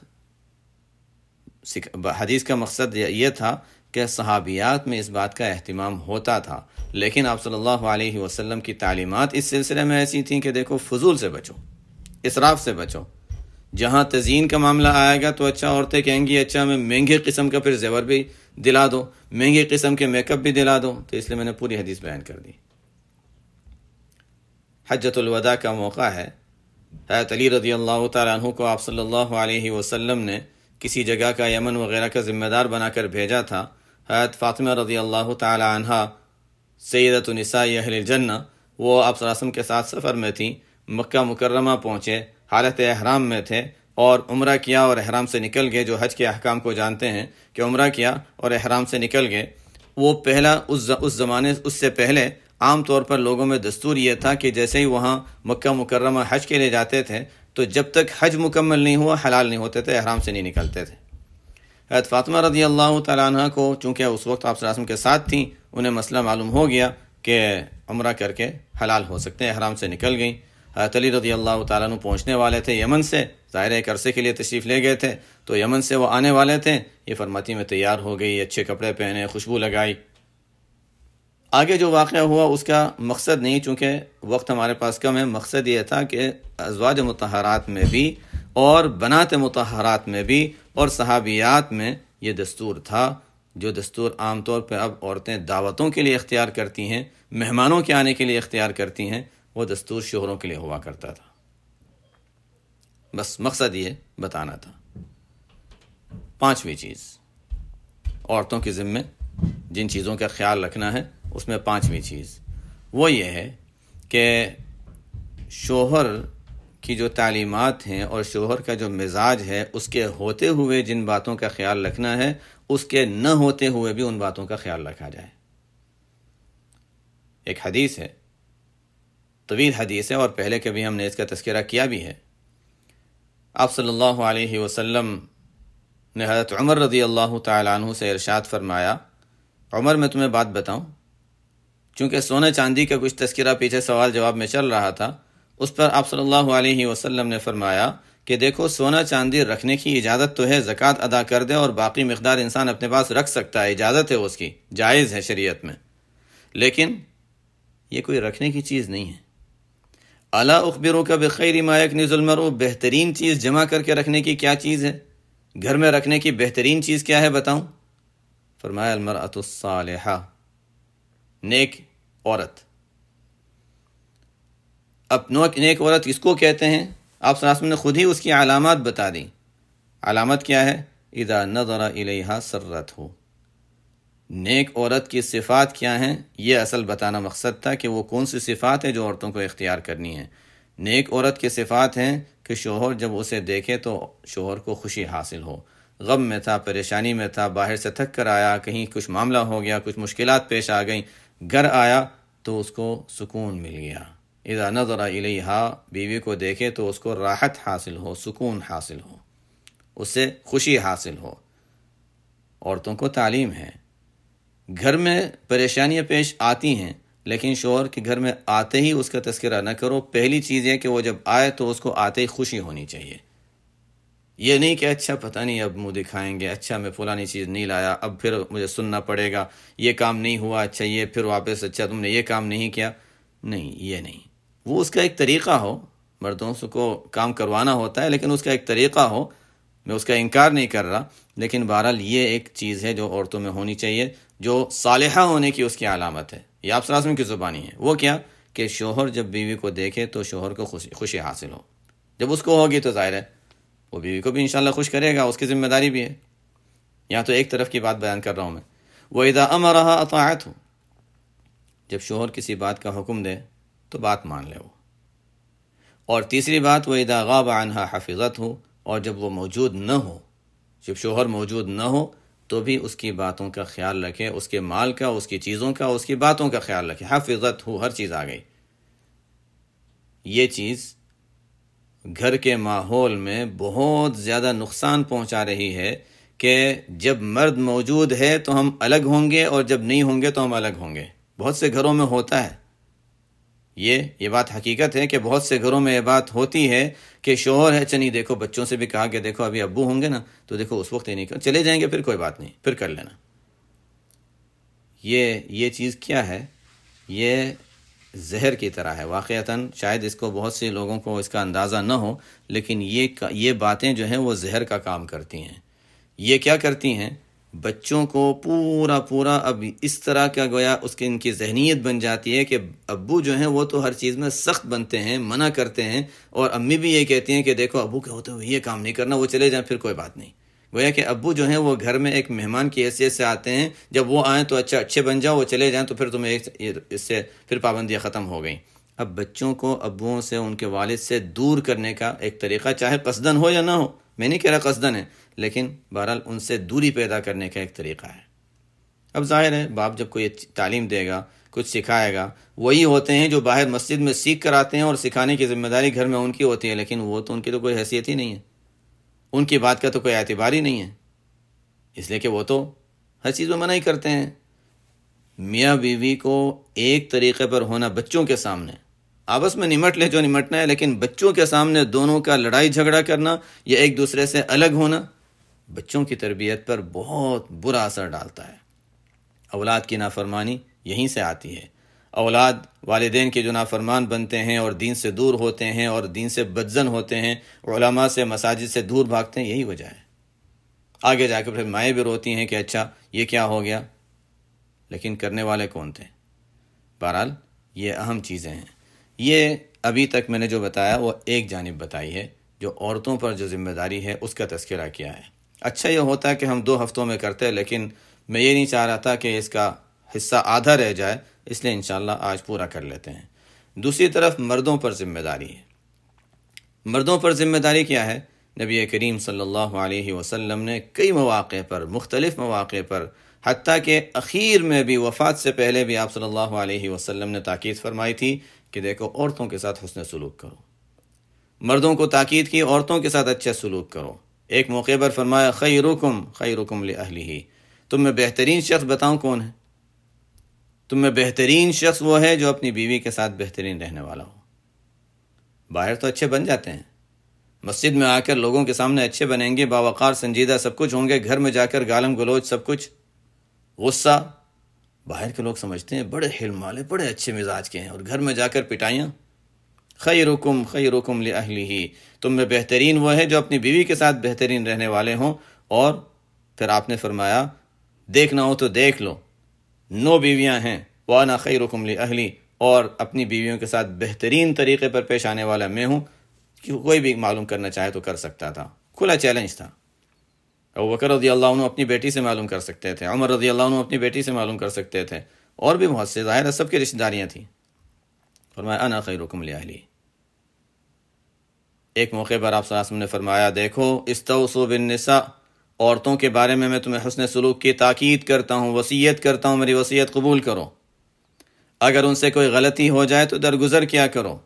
حدیث کا مقصد یہ تھا کہ صحابیات میں اس بات کا اہتمام ہوتا تھا، لیکن آپ صلی اللہ علیہ وسلم کی تعلیمات اس سلسلے میں ایسی تھیں کہ دیکھو فضول سے بچو، اسراف سے بچو۔ جہاں تزئین کا معاملہ آئے گا تو اچھا عورتیں کہیں گی اچھا میں مہنگے قسم کا پھر زیور بھی دلا دو، مہنگے قسم کے میک اپ بھی دلا دو، تو اس لیے میں نے پوری حدیث بیان کر دی۔ حجۃ الوداع کا موقع ہے، حضرت علی رضی اللہ تعالیٰ عنہ کو آپ صلی اللہ علیہ وسلم نے کسی جگہ کا یمن وغیرہ کا ذمہ دار بنا کر بھیجا تھا۔ حضرت فاطمہ رضی اللہ تعالی عنہا سیدۃ نساء اہل الجنہ، وہ آپ صلی اللہ علیہ وسلم کے ساتھ سفر میں تھیں، مکہ مکرمہ پہنچے، حالت احرام میں تھے، اور عمرہ کیا اور احرام سے نکل گئے۔ جو حج کے احکام کو جانتے ہیں کہ عمرہ کیا اور احرام سے نکل گئے، وہ پہلا اس زمانے اس سے پہلے عام طور پر لوگوں میں دستور یہ تھا کہ جیسے ہی وہاں مکہ مکرمہ حج کے لیے جاتے تھے تو جب تک حج مکمل نہیں ہوا حلال نہیں ہوتے تھے، احرام سے نہیں نکلتے تھے۔ حضرت فاطمہ رضی اللہ تعالیٰ عنہ کو چونکہ اس وقت آپ صلی اللہ علیہ وسلم کے ساتھ تھیں، انہیں مسئلہ معلوم ہو گیا کہ عمرہ کر کے حلال ہو سکتے ہیں، احرام سے نکل گئیں۔ حضرت علی رضی اللہ تعالیٰ عنہ پہنچنے والے تھے یمن سے، ظاہر ایک عرصے کے لیے تشریف لے گئے تھے، تو یمن سے وہ آنے والے تھے، یہ فرماتی میں تیار ہو گئی، اچھے کپڑے پہنے، خوشبو لگائی۔ آگے جو واقعہ ہوا اس کا مقصد نہیں، چونکہ وقت ہمارے پاس کم ہے، مقصد یہ تھا کہ ازواج مطہرات میں بھی اور بنات مطہرات میں بھی اور صحابیات میں یہ دستور تھا، جو دستور عام طور پہ اب عورتیں دعوتوں کے لیے اختیار کرتی ہیں، مہمانوں کے آنے کے لیے اختیار کرتی ہیں، وہ دستور شوہروں کے لیے ہوا کرتا تھا۔ بس مقصد یہ بتانا تھا۔ پانچویں چیز عورتوں کے ذمے جن چیزوں کا خیال رکھنا ہے، اس میں پانچویں چیز وہ یہ ہے کہ شوہر کی جو تعلیمات ہیں اور شوہر کا جو مزاج ہے، اس کے ہوتے ہوئے جن باتوں کا خیال رکھنا ہے، اس کے نہ ہوتے ہوئے بھی ان باتوں کا خیال رکھا جائے۔ ایک حدیث ہے، طویل حدیث ہے، اور پہلے کبھی ہم نے اس کا تذکرہ کیا بھی ہے۔ آپ صلی اللہ علیہ وسلم نے حضرت عمر رضی اللہ تعالیٰ عنہ سے ارشاد فرمایا، عمر میں تمہیں بات بتاؤں؟ چونکہ سونے چاندی کا کچھ تذکرہ پیچھے سوال جواب میں چل رہا تھا، اس پر آپ صلی اللہ علیہ وسلم نے فرمایا کہ دیکھو سونا چاندی رکھنے کی اجازت تو ہے، زکوٰۃ ادا کر دے اور باقی مقدار انسان اپنے پاس رکھ سکتا ہے، اجازت ہے اس کی، جائز ہے شریعت میں، لیکن یہ کوئی رکھنے کی چیز نہیں ہے۔ الا اخبروک بخیر ما یکنز المرء، بہترین چیز جمع کر کے رکھنے کی کیا چیز ہے؟ گھر میں رکھنے کی بہترین چیز کیا ہے بتاؤں؟ فرمایا المرأۃ الصالحہ، نیک عورت۔ اب نیک عورت کس کو کہتے ہیں؟ آپ صلی اللہ علیہ وسلم نے خود ہی اس کی علامات بتا دی۔ علامت کیا ہے؟ اذا نظر الیہا سرتہ، نیک عورت کی صفات کیا ہیں، یہ اصل بتانا مقصد تھا کہ وہ کون سی صفات ہیں جو عورتوں کو اختیار کرنی ہیں۔ نیک عورت کی صفات ہیں کہ شوہر جب اسے دیکھے تو شوہر کو خوشی حاصل ہو، غم میں تھا، پریشانی میں تھا، باہر سے تھک کر آیا، کہیں کچھ معاملہ ہو گیا، کچھ مشکلات پیش آ گئیں، گھر آیا تو اس کو سکون مل گیا۔ اذا نظر الیہا، بیوی کو دیکھے تو اس کو راحت حاصل ہو، سکون حاصل ہو، اس سے خوشی حاصل ہو۔ عورتوں کو تعلیم ہے، گھر میں پریشانیاں پیش آتی ہیں، لیکن شوہر کے گھر میں آتے ہی اس کا تذکرہ نہ کرو۔ پہلی چیز یہ کہ وہ جب آئے تو اس کو آتے ہی خوشی ہونی چاہیے، یہ نہیں کہ اچھا پتہ نہیں اب منہ دکھائیں گے، اچھا میں فلانی چیز نہیں لایا، اب پھر مجھے سننا پڑے گا، یہ کام نہیں ہوا، اچھا یہ پھر واپس، اچھا تم نے یہ کام نہیں کیا۔ نہیں، یہ نہیں، وہ اس کا ایک طریقہ ہو، مردوں سے کو کام کروانا ہوتا ہے لیکن اس کا ایک طریقہ ہو، میں اس کا انکار نہیں کر رہا، لیکن بہرحال یہ ایک چیز ہے جو عورتوں میں ہونی چاہیے، جو صالحہ ہونے کی اس کی علامت ہے۔ یہ آپ صلی اللہ علیہ وسلم کی زبانی ہے۔ وہ کیا کہ شوہر جب بیوی کو دیکھے تو شوہر کو خوشی خوشی حاصل ہو، جب اس کو ہوگی تو ظاہر ہے وہ بیوی کو بھی انشاءاللہ خوش کرے گا، اس کی ذمہ داری بھی ہے۔ یہاں تو ایک طرف کی بات بیان کر رہا ہوں میں۔ وَإِذَا أَمَرَهَا أَطَاعَتْهُ، جب شوہر کسی بات کا حکم دے تو بات مان لے وہ۔ اور تیسری بات وَإِذَا غَابَ عَنْهَا حَفِظَتْهُ، اور جب وہ موجود نہ ہو، جب شوہر موجود نہ ہو تو بھی اس کی باتوں کا خیال رکھے، اس کے مال کا، اس کی چیزوں کا، اس کی باتوں کا خیال رکھے۔ حَفِظَتْهُ، ہر چیز آ گئی۔ یہ چیز گھر کے ماحول میں بہت زیادہ نقصان پہنچا رہی ہے کہ جب مرد موجود ہے تو ہم الگ ہوں گے اور جب نہیں ہوں گے تو ہم الگ ہوں گے۔ بہت سے گھروں میں ہوتا ہے یہ یہ بات حقیقت ہے کہ بہت سے گھروں میں یہ بات ہوتی ہے کہ شوہر ہے، چنی دیکھو بچوں سے بھی کہا کہ دیکھو ابھی ابو ہوں گے نا تو دیکھو اس وقت یہ نہیں کر، چلے جائیں گے پھر کوئی بات نہیں، پھر کر لینا۔ یہ یہ چیز کیا ہے؟ یہ زہر کی طرح ہے واقعتاً۔ شاید اس کو بہت سے لوگوں کو اس کا اندازہ نہ ہو، لیکن یہ یہ باتیں جو ہیں وہ زہر کا کام کرتی ہیں۔ یہ کیا کرتی ہیں؟ بچوں کو پورا پورا اب اس طرح کا گویا اس کی ان کی ذہنیت بن جاتی ہے کہ ابو جو ہیں وہ تو ہر چیز میں سخت بنتے ہیں، منع کرتے ہیں، اور امی بھی یہ کہتی ہیں کہ دیکھو ابو کے ہوتے ہوئے یہ کام نہیں کرنا، وہ چلے جائیں پھر کوئی بات نہیں۔ گویا کہ ابو جو ہیں وہ گھر میں ایک مہمان کی حیثیت سے آتے ہیں، جب وہ آئیں تو اچھا اچھے بن جاؤ، وہ چلے جائیں تو پھر تمہیں اس سے پھر پابندیاں ختم ہو گئیں۔ اب بچوں کو ابوؤں سے، ان کے والد سے دور کرنے کا ایک طریقہ، چاہے قصدن ہو یا نہ ہو، میں نہیں کہہ رہا قصدن ہے، لیکن بہرحال ان سے دوری پیدا کرنے کا ایک طریقہ ہے۔ اب ظاہر ہے باپ جب کوئی تعلیم دے گا، کچھ سکھائے گا، وہی ہوتے ہیں جو باہر مسجد میں سیکھ کر آتے ہیں اور سکھانے کی ذمہ داری گھر میں ان کی ہوتی ہے، لیکن وہ تو ان کی تو کوئی حیثیت ہی نہیں ہے، ان کی بات کا تو کوئی اعتبار ہی نہیں ہے، اس لیے کہ وہ تو ہر چیز میں منع ہی کرتے ہیں۔ میاں بیوی کو ایک طریقے پر ہونا بچوں کے سامنے، آپس میں نمٹ لے جو نمٹنا ہے، لیکن بچوں کے سامنے دونوں کا لڑائی جھگڑا کرنا یا ایک دوسرے سے الگ ہونا بچوں کی تربیت پر بہت برا اثر ڈالتا ہے۔ اولاد کی نافرمانی یہیں سے آتی ہے۔ اولاد والدین کے جو نافرمان بنتے ہیں اور دین سے دور ہوتے ہیں اور دین سے بدزن ہوتے ہیں، علماء سے، مساجد سے دور بھاگتے ہیں، یہی وجہ ہے۔ آگے جا کے پھر مائیں بھی روتی ہیں کہ اچھا یہ کیا ہو گیا، لیکن کرنے والے کون تھے؟ بہرحال یہ اہم چیزیں ہیں۔ یہ ابھی تک میں نے جو بتایا وہ ایک جانب بتائی ہے، جو عورتوں پر جو ذمہ داری ہے اس کا تذکرہ کیا ہے۔ اچھا یہ ہوتا ہے کہ ہم دو ہفتوں میں کرتے ہیں، لیکن میں یہ نہیں چاہ رہا تھا کہ اس کا حصہ آدھا رہ جائے، اس لیے انشاءاللہ آج پورا کر لیتے ہیں۔ دوسری طرف مردوں پر ذمہ داری ہے۔ مردوں پر ذمہ داری کیا ہے؟ نبی کریم صلی اللہ علیہ وسلم نے کئی مواقع پر، مختلف مواقع پر، حتیٰ کہ اخیر میں بھی وفات سے پہلے بھی آپ صلی اللہ علیہ وسلم نے تاکید فرمائی تھی کہ دیکھو عورتوں کے ساتھ حسن سلوک کرو۔ مردوں کو تاکید کی عورتوں کے ساتھ اچھا سلوک کرو۔ ایک موقع پر فرمایا خیرکم خیرکم لأہلہ، تم میں بہترین شخص بتاؤں کون ہے؟ تم میں بہترین شخص وہ ہے جو اپنی بیوی کے ساتھ بہترین رہنے والا ہو۔ باہر تو اچھے بن جاتے ہیں، مسجد میں آ کر لوگوں کے سامنے اچھے بنیں گے، باوقار سنجیدہ سب کچھ ہوں گے، گھر میں جا کر گالم گلوچ سب کچھ، غصہ، باہر کے لوگ سمجھتے ہیں بڑے حلم والے، بڑے اچھے مزاج کے ہیں، اور گھر میں جا کر پٹائیاں۔ خیرکم خیرکم لأہلہ، تم میں بہترین وہ ہے جو اپنی بیوی کے ساتھ بہترین رہنے والے ہوں۔ اور پھر آپ نے فرمایا دیکھنا ہو تو دیکھ لو، نو بیویاں ہیں، وانا خیرکم لأہلی، اور اپنی بیویوں کے ساتھ بہترین طریقے پر پیش آنے والا میں ہوں۔ کوئی بھی معلوم کرنا چاہے تو کر سکتا تھا، کھلا چیلنج تھا۔ ابو بکر رضی اللہ عنہ اپنی بیٹی سے معلوم کر سکتے تھے، عمر رضی اللہ عنہ اپنی بیٹی سے معلوم کر سکتے تھے، اور بھی بہت سے، ظاہر ہے سب کی رشتہ داریاں تھیں۔ فرمایا انا خیرکم لأہلی۔ ایک موقع پر آپ صلی اللہ علیہ وسلم نے فرمایا دیکھو استوصوا بالنساء، عورتوں کے بارے میں میں تمہیں حسن سلوک کی تاکید کرتا ہوں، وصیت کرتا ہوں، میری وصیت قبول کرو۔ اگر ان سے کوئی غلطی ہو جائے تو درگزر کیا کرو۔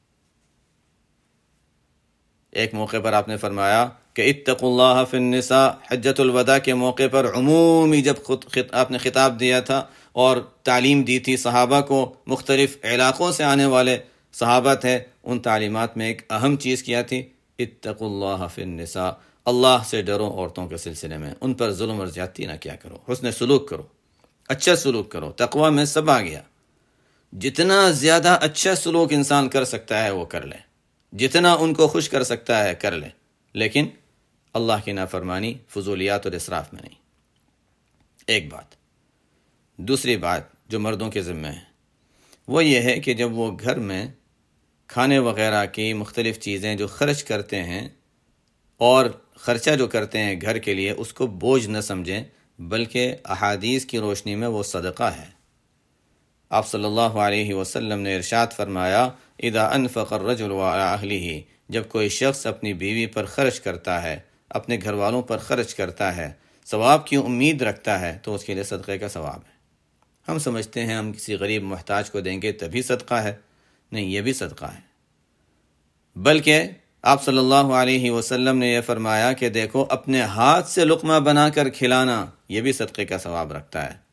ایک موقع پر آپ نے فرمایا کہ اتقوا اللہ فی النساء، حجۃ الوداع کے موقع پر عمومی جب آپ نے خطاب دیا تھا اور تعلیم دی تھی صحابہ کو، مختلف علاقوں سے آنے والے صحابہ تھے، ان تعلیمات میں ایک اہم چیز کیا تھی؟ اتقوا اللہ فی النساء، اللہ سے ڈرو عورتوں کے سلسلے میں، ان پر ظلم اور زیادتی نہ کیا کرو، حسن سلوک کرو، اچھا سلوک کرو۔ تقویٰ میں سب آ گیا، جتنا زیادہ اچھا سلوک انسان کر سکتا ہے وہ کر لے، جتنا ان کو خوش کر سکتا ہے کر لے، لیکن اللہ کی نافرمانی، فضولیات اور اسراف میں نہیں۔ ایک بات۔ دوسری بات جو مردوں کے ذمہ ہے وہ یہ ہے کہ جب وہ گھر میں کھانے وغیرہ کی مختلف چیزیں جو خرچ کرتے ہیں اور خرچہ جو کرتے ہیں گھر کے لیے اس کو بوجھ نہ سمجھیں، بلکہ احادیث کی روشنی میں وہ صدقہ ہے۔ آپ صلی اللہ علیہ وسلم نے ارشاد فرمایا، اذا انفق الرجل علی اہلہ، جب کوئی شخص اپنی بیوی پر خرچ کرتا ہے، اپنے گھر والوں پر خرچ کرتا ہے، ثواب کی امید رکھتا ہے، تو اس کے لیے صدقے کا ثواب ہے۔ ہم سمجھتے ہیں ہم کسی غریب محتاج کو دیں گے تبھی صدقہ ہے، نہیں، یہ بھی صدقہ ہے۔ بلکہ آپ صلی اللہ علیہ وسلم نے یہ فرمایا کہ دیکھو، اپنے ہاتھ سے لقمہ بنا کر کھلانا یہ بھی صدقے کا ثواب رکھتا ہے۔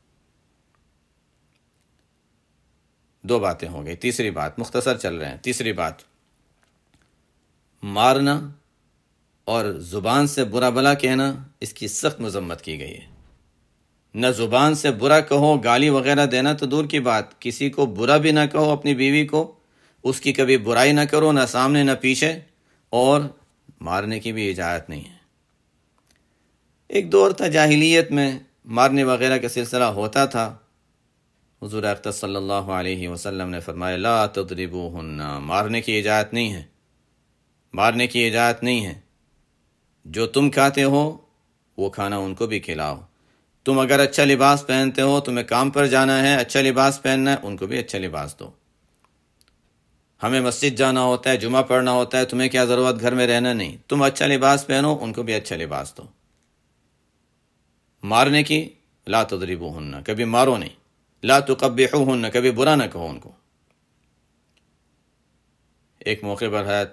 دو باتیں ہو گئی، تیسری بات، مختصر چل رہے ہیں، تیسری بات، مارنا اور زبان سے برا بلا کہنا، اس کی سخت مذمت کی گئی ہے۔ نہ زبان سے برا کہو، گالی وغیرہ دینا تو دور کی بات، کسی کو برا بھی نہ کہو، اپنی بیوی کو اس کی کبھی برائی نہ کرو، نہ سامنے نہ پیچھے، اور مارنے کی بھی اجازت نہیں ہے۔ ایک دور تھا جاہلیت میں مارنے وغیرہ کا سلسلہ ہوتا تھا، حضور اقدس صلی اللہ علیہ وسلم نے فرمایا لا تضربوہن، مارنے کی اجازت نہیں ہے، مارنے کی اجازت نہیں ہے۔ جو تم کھاتے ہو وہ کھانا ان کو بھی کھلاؤ۔ تم اگر اچھا لباس پہنتے ہو، تمہیں کام پر جانا ہے، اچھا لباس پہننا ہے، ان کو بھی اچھا لباس دو۔ ہمیں مسجد جانا ہوتا ہے، جمعہ پڑھنا ہوتا ہے، تمہیں کیا ضرورت گھر میں رہنا؟ نہیں، تم اچھا لباس پہنو، ان کو بھی اچھا لباس دو۔ مارنے کی، لا تضربوہن، کبھی مارو نہیں، لا تقبحوہن، کبھی برا نہ کہو ان کو۔ ایک موقع پر حیات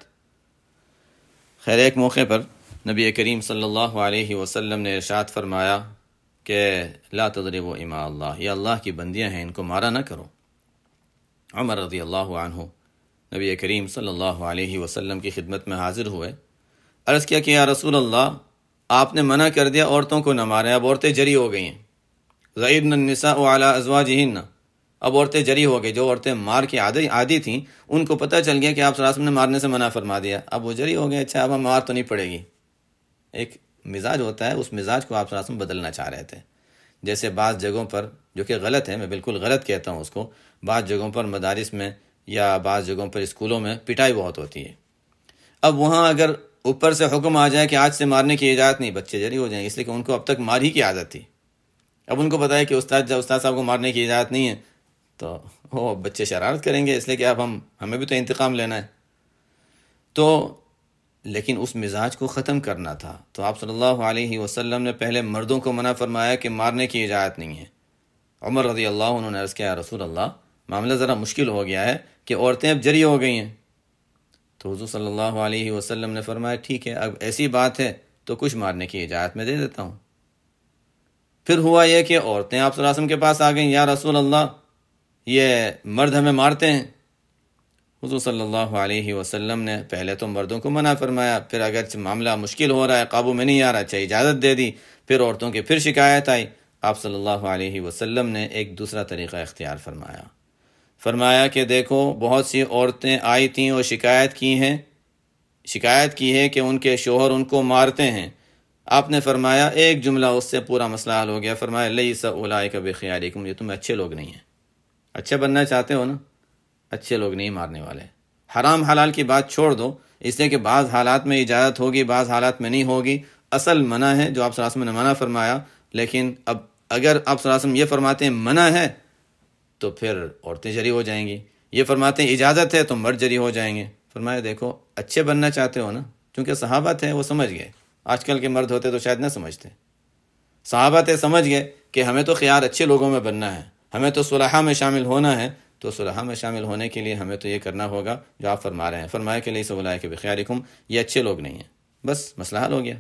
خیر ایک موقع پر نبی کریم صلی اللہ علیہ وسلم نے ارشاد فرمایا کہ لا تضربوا اماء اللہ، یہ اللہ کی بندیاں ہیں، ان کو مارا نہ کرو۔ عمر رضی اللہ عنہ نبی کریم صلی اللہ علیہ وسلم کی خدمت میں حاضر ہوئے، عرض کیا کہ یا رسول اللہ، آپ نے منع کر دیا عورتوں کو نہ ماریں، اب عورتیں جری ہو گئی ہیں، ضعیبن النساء علی ازواجہن، اب عورتیں جری ہو گئی۔ جو عورتیں مار کی عادی عادی تھیں، ان کو پتہ چل گیا کہ آپ صلی اللہ علیہ وسلم نے مارنے سے منع فرما دیا، اب وہ جری ہو گئے، اچھا اب ہم مار تو نہیں پڑے گی۔ ایک مزاج ہوتا ہے، اس مزاج کو آپ صلی اللہ علیہ وسلم بدلنا چاہ رہے تھے۔ جیسے بعض جگہوں پر، جو کہ غلط ہے، میں بالکل غلط کہتا ہوں اس کو، بعض جگہوں پر مدارس میں یا بعض جگہوں پر اسکولوں میں پٹائی بہت ہوتی ہے۔ اب وہاں اگر اوپر سے حکم آ جائے کہ آج سے مارنے کی اجازت نہیں، بچے جری ہو جائیں، اس لیے کہ ان کو اب تک مار ہی کی عادت تھی۔ اب ان کو پتہ ہے کہ استاد جب استاد صاحب کو مارنے کی اجازت نہیں ہے تو وہ بچے شرارت کریں گے، اس لیے کہ اب ہم ہمیں بھی تو انتقام لینا ہے۔ تو لیکن اس مزاج کو ختم کرنا تھا، تو آپ صلی اللہ علیہ وسلم نے پہلے مردوں کو منع فرمایا کہ مارنے کی اجازت نہیں ہے۔ عمر رضی اللہ عنہ نے عرض کیا یا رسول اللہ، معاملہ ذرا مشکل ہو گیا ہے کہ عورتیں اب جری ہو گئی ہیں۔ تو حضور صلی اللہ علیہ وسلم نے فرمایا ٹھیک ہے، اب ایسی بات ہے تو کچھ مارنے کی اجازت میں دے دیتا ہوں۔ پھر ہوا یہ کہ عورتیں آپ صلی اللہ علیہ وسلم کے پاس آ گئیں، یا رسول اللہ، یہ مرد ہمیں مارتے ہیں۔ حضور صلی اللہ علیہ وسلم نے پہلے تو مردوں کو منع فرمایا، پھر اگر معاملہ مشکل ہو رہا ہے، قابو میں نہیں آ رہا، اچھا اجازت دے دی، پھر عورتوں کی پھر شکایت آئی۔ آپ صلی اللہ علیہ وسلم نے ایک دوسرا طریقہ اختیار فرمایا، فرمایا کہ دیکھو بہت سی عورتیں آئی تھیں اور شکایت کی ہیں، شکایت کی ہے کہ ان کے شوہر ان کو مارتے ہیں۔ آپ نے فرمایا ایک جملہ، اس سے پورا مسئلہ حل ہو گیا۔ فرمایا لیس اولئک بخیارکم، یہ تم اچھے لوگ نہیں ہیں، اچھا بننا چاہتے ہو نا، اچھے لوگ نہیں مارنے والے۔ حرام حلال کی بات چھوڑ دو، اس لیے کہ بعض حالات میں اجازت ہوگی، بعض حالات میں نہیں ہوگی، اصل منع ہے جو آپ صلی اللہ علیہ وسلم نے منع فرمایا۔ لیکن اب اگر آپ صلی اللہ علیہ وسلم یہ فرماتے ہیں منع ہے تو پھر عورتیں جری ہو جائیں گی، یہ فرماتے ہیں اجازت ہے تو مرد جری ہو جائیں گے۔ فرمایا دیکھو اچھے بننا چاہتے ہو نا، کیونکہ صحابہ تھے وہ سمجھ گئے، آج کل کے مرد ہوتے تو شاید نہ سمجھتے۔ صحابہ تھے، سمجھ گئے کہ ہمیں تو خیار اچھے لوگوں میں بننا ہے، ہمیں تو صلحاء میں شامل ہونا ہے، تو صلحاء میں شامل ہونے کے لیے ہمیں تو یہ کرنا ہوگا جو آپ فرما رہے ہیں۔ فرمایا کہ لیس اولئک بخیارکم، یہ اچھے لوگ نہیں ہیں، بس مسئلہ حل ہو گیا۔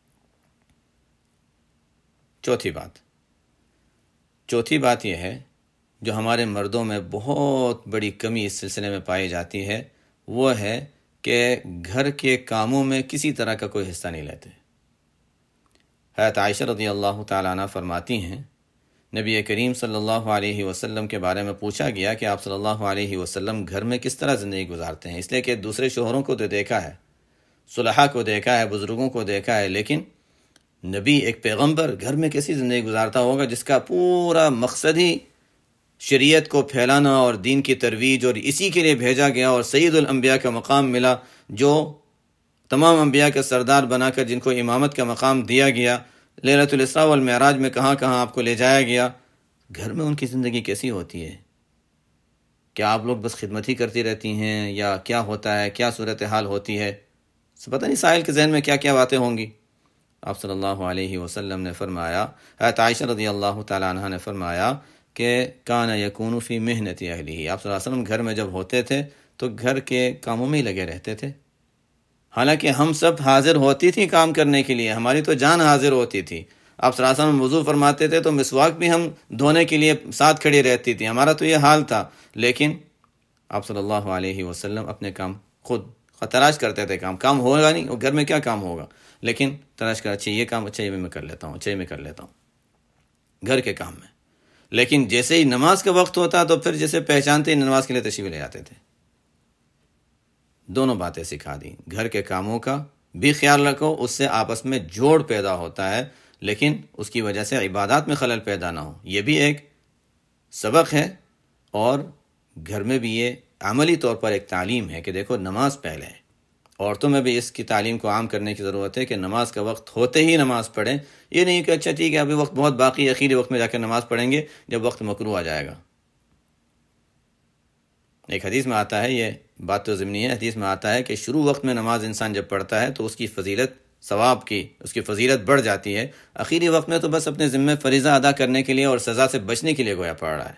چوتھی بات چوتھی بات یہ ہے جو ہمارے مردوں میں بہت بڑی کمی اس سلسلے میں پائی جاتی ہے، وہ ہے کہ گھر کے کاموں میں کسی طرح کا کوئی حصہ نہیں لیتے۔ حضرت عائشہ رضی اللہ تعالیٰ عنہ فرماتی ہیں، نبی کریم صلی اللہ علیہ وسلم کے بارے میں پوچھا گیا کہ آپ صلی اللہ علیہ وسلم گھر میں کس طرح زندگی گزارتے ہیں، اس لیے کہ دوسرے شوہروں کو تو دیکھا ہے، صلحاء کو دیکھا ہے، بزرگوں کو دیکھا ہے، لیکن نبی ایک پیغمبر گھر میں کیسی زندگی گزارتا ہوگا جس کا پورا مقصد ہی شریعت کو پھیلانا اور دین کی ترویج، اور اسی کے لیے بھیجا گیا اور سید الانبیاء کا مقام ملا جو تمام انبیاء کے سردار بنا کر جن کو امامت کا مقام دیا گیا، لیلۃ الاسراء والمعراج میں کہاں کہاں آپ کو لے جایا گیا، گھر میں ان کی زندگی کیسی ہوتی ہے؟ کیا آپ لوگ بس خدمت ہی کرتی رہتی ہیں، یا کیا ہوتا ہے، کیا صورتحال ہوتی ہے؟ پتہ نہیں سائل کے ذہن میں کیا کیا باتیں ہوں گی۔ آپ صلی اللہ علیہ وسلم نے فرمایا، حضرت عائشہ رضی اللہ تعالیٰ عنہ نے فرمایا کہ کان یکون فی محنت اہلہ، آپ صلی اللہ علیہ وسلم گھر میں جب ہوتے تھے تو گھر کے کاموں میں ہی لگے رہتے تھے۔ حالانکہ ہم سب حاضر ہوتی تھی کام کرنے کے لیے، ہماری تو جان حاضر ہوتی تھی۔ آپ صلی اللہ علیہ وسلم وضو فرماتے تھے تو مسواک بھی ہم دھونے کے لیے ساتھ کھڑی رہتی تھی، ہمارا تو یہ حال تھا، لیکن آپ صلی اللہ علیہ وسلم اپنے کام خود تلاش کرتے تھے۔ کام کام ہوگا نہیں، گھر میں کیا کام ہوگا، لیکن تلاش کر، اچھا یہ کام، اچھا یہ میں کر لیتا ہوں، اچھا یہ میں کر لیتا ہوں گھر کے کام میں۔ لیکن جیسے ہی نماز کا وقت ہوتا تو پھر جیسے پہچانتے ہی نماز کے لیے تشریف لے جاتے تھے۔ دونوں باتیں سکھا دی، گھر کے کاموں کا بھی خیال رکھو، اس سے آپس میں جوڑ پیدا ہوتا ہے، لیکن اس کی وجہ سے عبادات میں خلل پیدا نہ ہو، یہ بھی ایک سبق ہے۔ اور گھر میں بھی یہ عملی طور پر ایک تعلیم ہے کہ دیکھو نماز پہلے ہے۔ عورتوں میں بھی اس کی تعلیم کو عام کرنے کی ضرورت ہے کہ نماز کا وقت ہوتے ہی نماز پڑھیں، یہ نہیں کہ اچھا ٹھیک ہے ابھی وقت بہت باقی ہے، اخیری وقت میں جا کے نماز پڑھیں گے جب وقت مکروہ آ جائے گا۔ ایک حدیث میں آتا ہے، یہ بات تو ضمنی ہے، حدیث میں آتا ہے کہ شروع وقت میں نماز انسان جب پڑھتا ہے تو اس کی فضیلت، ثواب کی اس کی فضیلت بڑھ جاتی ہے، اخیری وقت میں تو بس اپنے ذمہ فریضہ ادا کرنے کے لیے اور سزا سے بچنے کے لیے گویا پڑھ رہا ہے۔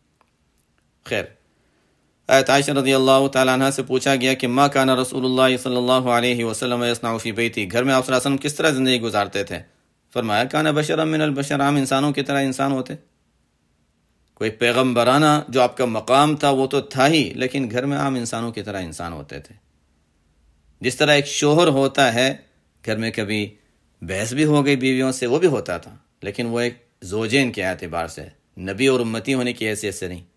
خیر، حضرت عائشہ رضی اللہ تعالیٰ عنہ سے پوچھا گیا کہ ما کان رسول اللہ صلی اللہ علیہ وسلم یصنع فی بیتی، گھر میں آپ صلی اللہ علیہ وسلم کس طرح زندگی گزارتے تھے؟ فرمایا کان بشرا من البشر، عام انسانوں کی طرح انسان ہوتے۔ کوئی پیغمبرانہ جو آپ کا مقام تھا وہ تو تھا ہی، لیکن گھر میں عام انسانوں کی طرح انسان ہوتے تھے۔ جس طرح ایک شوہر ہوتا ہے، گھر میں کبھی بحث بھی ہو گئی بیویوں سے، وہ بھی ہوتا تھا، لیکن وہ ایک زوجین کے اعتبار سے، نبی اور امتی ہونے کی حیثیت سے نہیں۔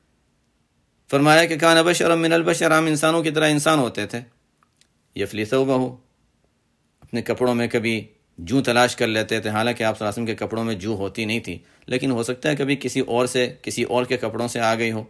فرمایا کہ کان بشرا من البشر، عام انسانوں کی طرح انسان ہوتے تھے۔ یفلی ثوبہ، اپنے کپڑوں میں کبھی جو تلاش کر لیتے تھے، حالانکہ آپ صلی اللہ علیہ وسلم کے کپڑوں میں جو ہوتی نہیں تھی، لیکن ہو سکتا ہے کبھی کسی اور سے، کسی اور کے کپڑوں سے آ گئی ہو،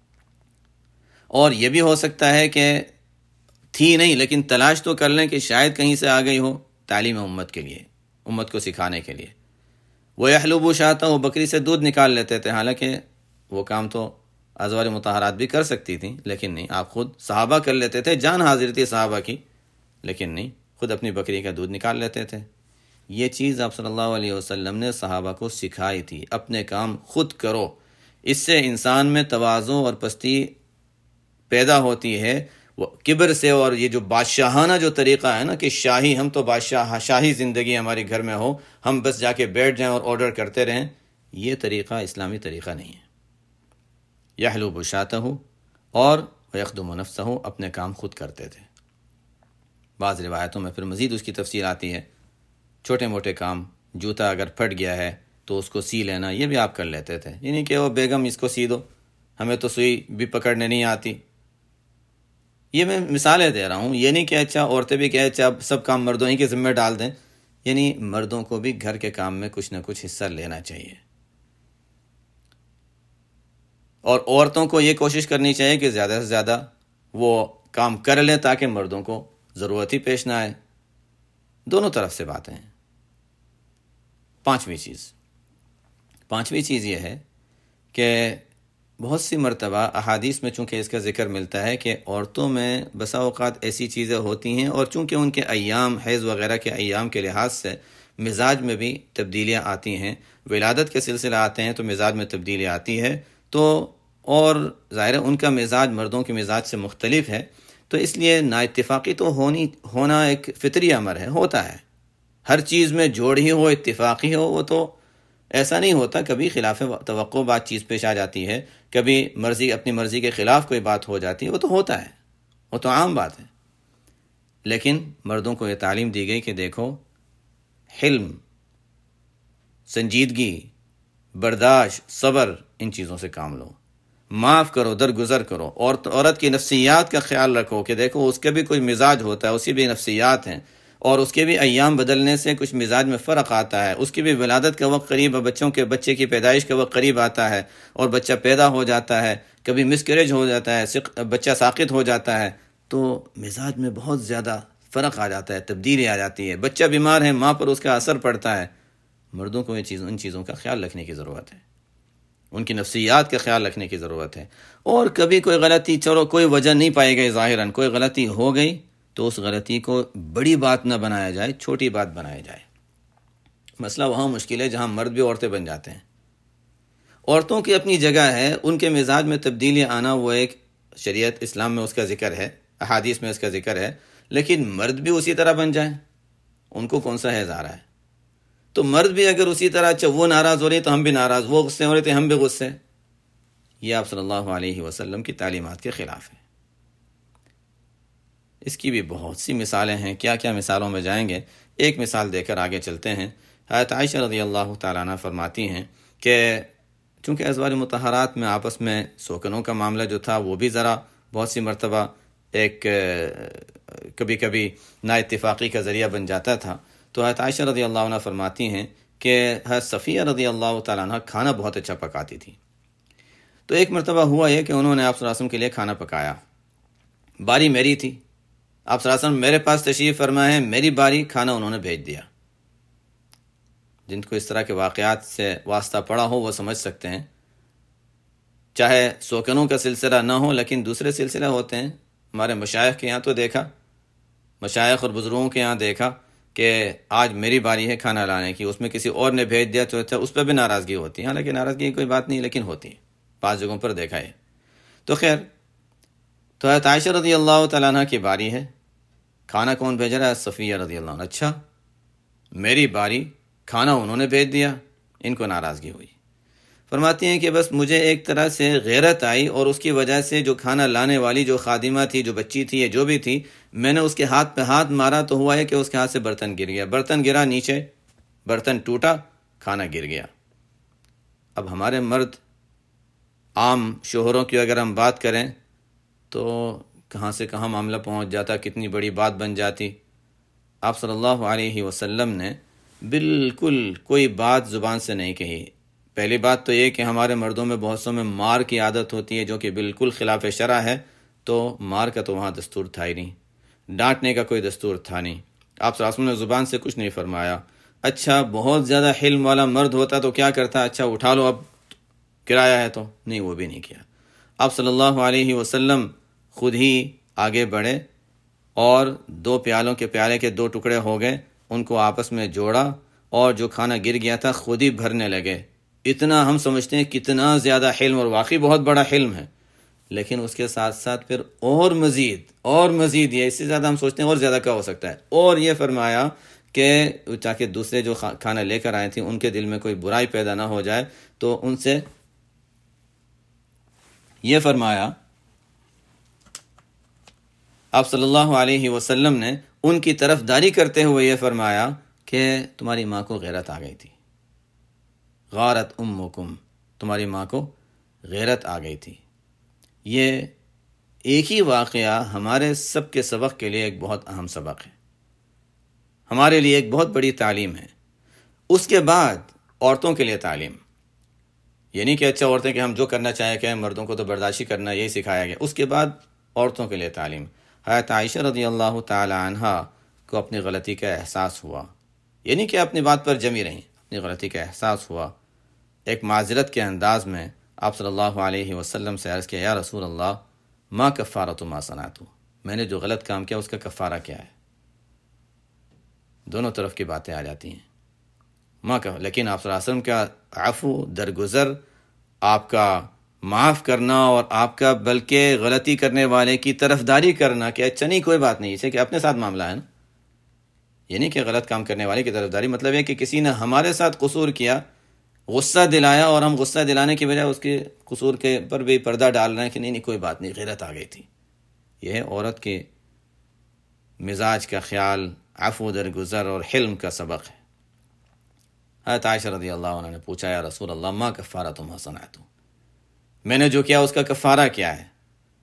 اور یہ بھی ہو سکتا ہے کہ تھی نہیں لیکن تلاش تو کر لیں کہ شاید کہیں سے آ گئی ہو، تعلیم امت کے لیے، امت کو سکھانے کے لیے۔ وہ یحلب شاۃ، وہ بکری سے دودھ نکال لیتے تھے، حالانکہ وہ کام تو ازواج مطہرات بھی کر سکتی تھیں، لیکن نہیں، آپ خود صحابہ کر لیتے تھے، جان حاضر تھی صحابہ کی، لیکن نہیں، خود اپنی بکری کا دودھ نکال لیتے تھے۔ یہ چیز آپ صلی اللہ علیہ وسلم نے صحابہ کو سکھائی تھی، اپنے کام خود کرو۔ اس سے انسان میں تواضع اور پستی پیدا ہوتی ہے، وہ کبر سے، اور یہ جو بادشاہانہ جو طریقہ ہے نا کہ شاہی، ہم تو بادشاہ، شاہی زندگی ہمارے گھر میں ہو، ہم بس جا کے بیٹھ جائیں اور آرڈر کرتے رہیں، یہ طریقہ اسلامی طریقہ نہیں ہے۔ یحلب شاتہ، اور یخدم نفسہ، اپنے کام خود کرتے تھے۔ بعض روایتوں میں پھر مزید اس کی تفصیل آتی ہے، چھوٹے موٹے کام، جوتا اگر پھٹ گیا ہے تو اس کو سی لینا، یہ بھی آپ کر لیتے تھے، یعنی کہ وہ بیگم اس کو سی دو، ہمیں تو سوئی بھی پکڑنے نہیں آتی۔ یہ میں مثالیں دے رہا ہوں، یہ نہیں کہ اچھا عورتیں بھی کہ اچھا اب سب کام مردوں ہی کے ذمہ ڈال دیں، یعنی مردوں کو بھی گھر کے کام میں کچھ نہ کچھ حصہ لینا چاہیے، اور عورتوں کو یہ کوشش کرنی چاہیے کہ زیادہ سے زیادہ وہ کام کر لیں تاکہ مردوں کو ضرورت ہی پیش نہ آئے۔ دونوں طرف سے باتیں ہیں۔ پانچویں چیز پانچویں چیز یہ ہے کہ بہت سی مرتبہ احادیث میں چونکہ اس کا ذکر ملتا ہے کہ عورتوں میں بسا اوقات ایسی چیزیں ہوتی ہیں، اور چونکہ ان کے ایام، حیض وغیرہ کے ایام کے لحاظ سے مزاج میں بھی تبدیلیاں آتی ہیں، ولادت کے سلسلہ آتے ہیں تو مزاج میں تبدیلی آتی ہے، تو اور ظاہر ہے ان کا مزاج مردوں کے مزاج سے مختلف ہے، تو اس لیے نا اتفاقی تو ہونی ہونا ایک فطری امر ہے، ہوتا ہے، ہر چیز میں جوڑ ہی ہو، اتفاقی ہو، وہ تو ایسا نہیں ہوتا، کبھی خلاف توقع بات چیز پیش آ جاتی ہے، کبھی مرضی اپنی مرضی کے خلاف کوئی بات ہو جاتی ہے، وہ تو ہوتا ہے، وہ تو عام بات ہے۔ لیکن مردوں کو یہ تعلیم دی گئی کہ دیکھو، حلم، سنجیدگی، برداشت، صبر، ان چیزوں سے کام لو، معاف کرو، درگزر کرو، اور عورت کی نفسیات کا خیال رکھو کہ دیکھو اس کا بھی کوئی مزاج ہوتا ہے، اس کی بھی نفسیات ہیں، اور اس کے بھی ایام بدلنے سے کچھ مزاج میں فرق آتا ہے، اس کی بھی ولادت کا وقت قریب، بچوں کے بچے کی پیدائش کا وقت قریب آتا ہے، اور بچہ پیدا ہو جاتا ہے، کبھی مسکریج ہو جاتا ہے، بچہ ساقط ہو جاتا ہے، تو مزاج میں بہت زیادہ فرق آ جاتا ہے، تبدیلی آ جاتی ہے. بچہ بیمار ہے، ماں پر اس کا اثر پڑتا ہے. مردوں کو یہ چیز ان چیزوں کا خیال رکھنے کی ضرورت ہے، ان کی نفسیات کا خیال رکھنے کی ضرورت ہے. اور کبھی کوئی غلطی، چلو کوئی وجہ نہیں پائی گئی، ظاہراً کوئی غلطی ہو گئی تو اس غلطی کو بڑی بات نہ بنایا جائے، چھوٹی بات بنایا جائے. مسئلہ وہاں مشکل ہے جہاں مرد بھی عورتیں بن جاتے ہیں. عورتوں کی اپنی جگہ ہے، ان کے مزاج میں تبدیلی آنا وہ ایک شریعت اسلام میں اس کا ذکر ہے، احادیث میں اس کا ذکر ہے. لیکن مرد بھی اسی طرح بن جائیں، ان کو کون سا حیض آ رہا ہے؟ تو مرد بھی اگر اسی طرح، اچھا وہ ناراض ہو رہی تو ہم بھی ناراض، وہ غصے ہو رہے تھے ہم بھی غصے، یہ آپ صلی اللہ علیہ وسلم کی تعلیمات کے خلاف ہے. اس کی بھی بہت سی مثالیں ہیں، کیا کیا مثالوں میں جائیں گے. ایک مثال دے کر آگے چلتے ہیں. حضرت عائشہ رضی اللہ تعالیٰ عنہ فرماتی ہیں کہ چونکہ ازواج مطہرات میں آپس میں سوکنوں کا معاملہ جو تھا وہ بھی ذرا بہت سی مرتبہ ایک کبھی کبھی نا اتفاقی کا ذریعہ بن جاتا تھا. تو حضرت عائشہ رضی اللہ عنہ فرماتی ہیں کہ حضرت صفیہ رضی اللہ تعالیٰ عنہ کھانا بہت اچھا پکاتی تھی. تو ایک مرتبہ ہوا یہ کہ انہوں نے آپ صلی اللہ علیہ وسلم کے لیے کھانا پکایا، باری میری تھی، آپ صلی اللہ علیہ وسلم میرے پاس تشریف فرما ہے، میری باری، کھانا انہوں نے بھیج دیا. جن کو اس طرح کے واقعات سے واسطہ پڑا ہو وہ سمجھ سکتے ہیں. چاہے سوکنوں کا سلسلہ نہ ہو لیکن دوسرے سلسلے ہوتے ہیں. ہمارے مشائخ کے یہاں تو دیکھا، مشائخ اور بزرگوں کے یہاں دیکھا کہ آج میری باری ہے کھانا لانے کی، اس میں کسی اور نے بھیج دیا تو اس پہ بھی ناراضگی ہوتی ہے. حالانکہ ناراضگی کی کوئی بات نہیں لیکن ہوتی ہے، بعض جگہوں پر دیکھا ہے. تو خیر، تو حضرت عائشہ رضی اللہ تعالیٰ عنہ کی باری ہے، کھانا کون بھیج رہا ہے؟ صفیہ رضی اللہ عنہ. اچھا میری باری، کھانا انہوں نے بھیج دیا، ان کو ناراضگی ہوئی. فرماتی ہیں کہ بس مجھے ایک طرح سے غیرت آئی اور اس کی وجہ سے جو کھانا لانے والی جو خادمہ تھی، جو بچی تھی یا جو بھی تھی، میں نے اس کے ہاتھ پہ ہاتھ مارا تو ہوا ہے کہ اس کے ہاتھ سے برتن گر گیا، برتن گرا نیچے، برتن ٹوٹا، کھانا گر گیا. اب ہمارے مرد عام شوہروں کی اگر ہم بات کریں تو کہاں سے کہاں معاملہ پہنچ جاتا، کتنی بڑی بات بن جاتی. آپ صلی اللہ علیہ وسلم نے بالکل کوئی بات زبان سے نہیں کہی. پہلی بات تو یہ کہ ہمارے مردوں میں بہت سوں میں مار کی عادت ہوتی ہے جو کہ بالکل خلاف شرع ہے، تو مار کا تو وہاں دستور تھا ہی نہیں، ڈانٹنے کا کوئی دستور تھا نہیں. آپ صلی اللہ علیہ وسلم نے زبان سے کچھ نہیں فرمایا. اچھا بہت زیادہ حلم والا مرد ہوتا تو کیا کرتا؟ اچھا اٹھا لو، اب کرایہ ہے تو نہیں، وہ بھی نہیں کیا. آپ صلی اللہ علیہ وسلم خود ہی آگے بڑھے اور دو پیالوں کے پیالے کے دو ٹکڑے ہو گئے، ان کو آپس میں جوڑا اور جو کھانا گر گیا تھا خود ہی بھرنے لگے. اتنا ہم سمجھتے ہیں کتنا زیادہ حلم، اور واقعی بہت بڑا حلم ہے، لیکن اس کے ساتھ ساتھ پھر اور مزید اور مزید یہ اس سے زیادہ ہم سوچتے ہیں اور زیادہ کیا ہو سکتا ہے. اور یہ فرمایا کہ تاکہ دوسرے جو کھانا لے کر آئے تھے ان کے دل میں کوئی برائی پیدا نہ ہو جائے، تو ان سے یہ فرمایا آپ صلی اللہ علیہ وسلم نے ان کی طرف داری کرتے ہوئے یہ فرمایا کہ تمہاری ماں کو غیرت آ گئی تھی، غارت امکم، تمہاری ماں کو غیرت آ گئی تھی. یہ ایک ہی واقعہ ہمارے سب کے سبق کے لیے ایک بہت اہم سبق ہے، ہمارے لیے ایک بہت بڑی تعلیم ہے. اس کے بعد عورتوں کے لیے تعلیم، یعنی کہ اچھا عورتیں کہ ہم جو کرنا چاہیں کہ مردوں کو تو برداشت کرنا، یہی سکھایا گیا. اس کے بعد عورتوں کے لیے تعلیم. حضرت عائشہ رضی اللہ تعالی عنہ کو اپنی غلطی کا احساس ہوا، یعنی کہ اپنی بات پر جمی رہیں، اپنی غلطی کا احساس ہوا. ایک معذرت کے انداز میں آپ صلی اللہ علیہ وسلم سے عرض کیا، یا رسول اللہ ما کفارۃ ما صنعت، میں نے جو غلط کام کیا اس کا کفارہ کیا ہے؟ دونوں طرف کی باتیں آ جاتی ہیں. ماں کا، لیکن آپ صلی اللہ علیہ وسلم کا عفو، درگزر، آپ کا معاف کرنا اور آپ کا بلکہ غلطی کرنے والے کی طرفداری کرنا کہ اچھا نہیں کوئی بات نہیں، اسے کہ اپنے ساتھ معاملہ ہے نا، یعنی کہ غلط کام کرنے والے کی طرفداری مطلب ہے کہ کسی نے ہمارے ساتھ قصور کیا، غصہ دلایا اور ہم غصہ دلانے کی بجائے اس کے قصور کے پر بھی پردہ ڈال رہے ہیں کہ نہیں نہیں کوئی بات نہیں، غیرت آ گئی تھی. یہ ہے عورت کے مزاج کا خیال، عفو، درگزر اور حلم کا سبق ہے. حضرت عائشہ رضی اللہ عنہ نے پوچھا، یا رسول اللہ ما کفارۃ ما صنعت، میں نے جو کیا اس کا کفارہ کیا ہے؟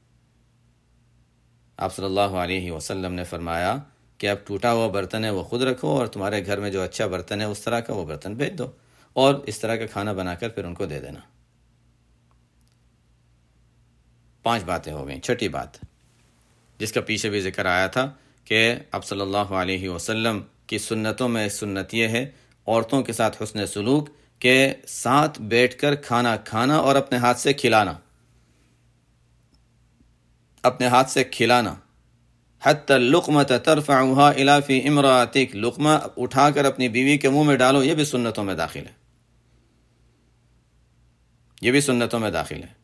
آپ صلی اللہ علیہ وسلم نے فرمایا کہ اب ٹوٹا ہوا برتن ہے وہ خود رکھو، اور تمہارے گھر میں جو اچھا برتن ہے اس طرح کا وہ برتن بھیج دو، اور اس طرح کا کھانا بنا کر پھر ان کو دے دینا. پانچ باتیں ہو گئیں. چھٹی بات جس کا پیچھے بھی ذکر آیا تھا کہ اب صلی اللہ علیہ وسلم کی سنتوں میں سنت یہ ہے عورتوں کے ساتھ حسن سلوک کے ساتھ بیٹھ کر کھانا کھانا اور اپنے ہاتھ سے کھلانا اپنے ہاتھ سے کھلانا حتی اللقمۃ ترفعها الی فی امرأتک، لقمہ اٹھا کر اپنی بیوی کے منہ میں ڈالو، یہ بھی سنتوں میں داخل ہے، یہ بھی سنتوں میں داخل ہے۔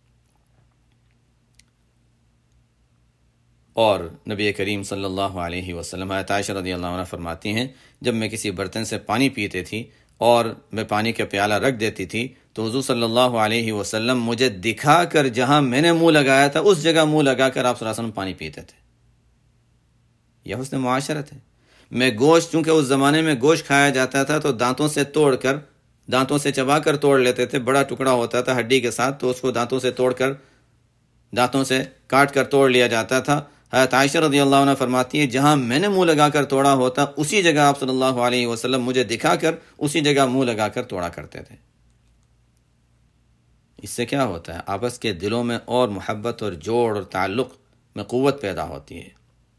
اور نبی کریم صلی اللہ علیہ وسلم حضرت عائشہ رضی اللہ عنہ فرماتی ہیں جب میں کسی برتن سے پانی پیتے تھی اور میں پانی کا پیالہ رکھ دیتی تھی تو حضور صلی اللہ علیہ وسلم مجھے دکھا کر جہاں میں نے منہ لگایا تھا اس جگہ منہ لگا کر آپ صلی اللہ علیہ وسلم پانی پیتے تھے۔ یہ حسن معاشرت ہے۔ میں گوشت، چونکہ اس زمانے میں گوشت کھایا جاتا تھا تو دانتوں سے توڑ کر، دانتوں سے چبا کر توڑ لیتے تھے، بڑا ٹکڑا ہوتا تھا ہڈی کے ساتھ، تو اس کو دانتوں سے توڑ کر، دانتوں سے کاٹ کر توڑ لیا جاتا تھا۔ حضرت عائشہ رضی اللہ عنہ فرماتی ہے جہاں میں نے منہ لگا کر توڑا ہوتا اسی جگہ آپ صلی اللہ علیہ وسلم مجھے دکھا کر اسی جگہ منہ لگا کر توڑا کرتے تھے۔ اس سے کیا ہوتا ہے؟ آپس کے دلوں میں اور محبت اور جوڑ اور تعلق میں قوت پیدا ہوتی ہے۔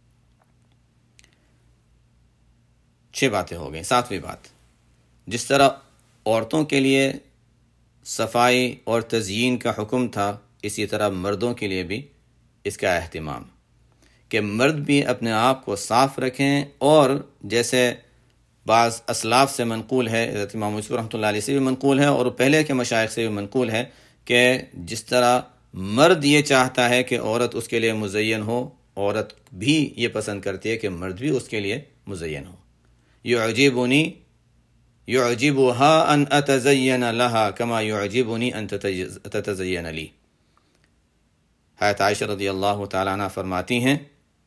چھ باتیں ہو گئیں۔ ساتویں بات، جس طرح عورتوں کے لیے صفائی اور تزیین کا حکم تھا اسی طرح مردوں کے لیے بھی اس کا اہتمام، کہ مرد بھی اپنے آپ کو صاف رکھیں، اور جیسے بعض اسلاف سے منقول ہے، حضرت امام یوسف رحمۃ اللہ علیہ سے بھی منقول ہے اور پہلے کے مشائخ سے بھی منقول ہے، کہ جس طرح مرد یہ چاہتا ہے کہ عورت اس کے لیے مزین ہو، عورت بھی یہ پسند کرتی ہے کہ مرد بھی اس کے لیے مزین ہو۔ یعجبنی یعجبها ان اتزین لها کما یعجبنی ان تتزین لی۔ حضرت عائشہ رضی اللہ تعالیٰ عنہ فرماتی ہیں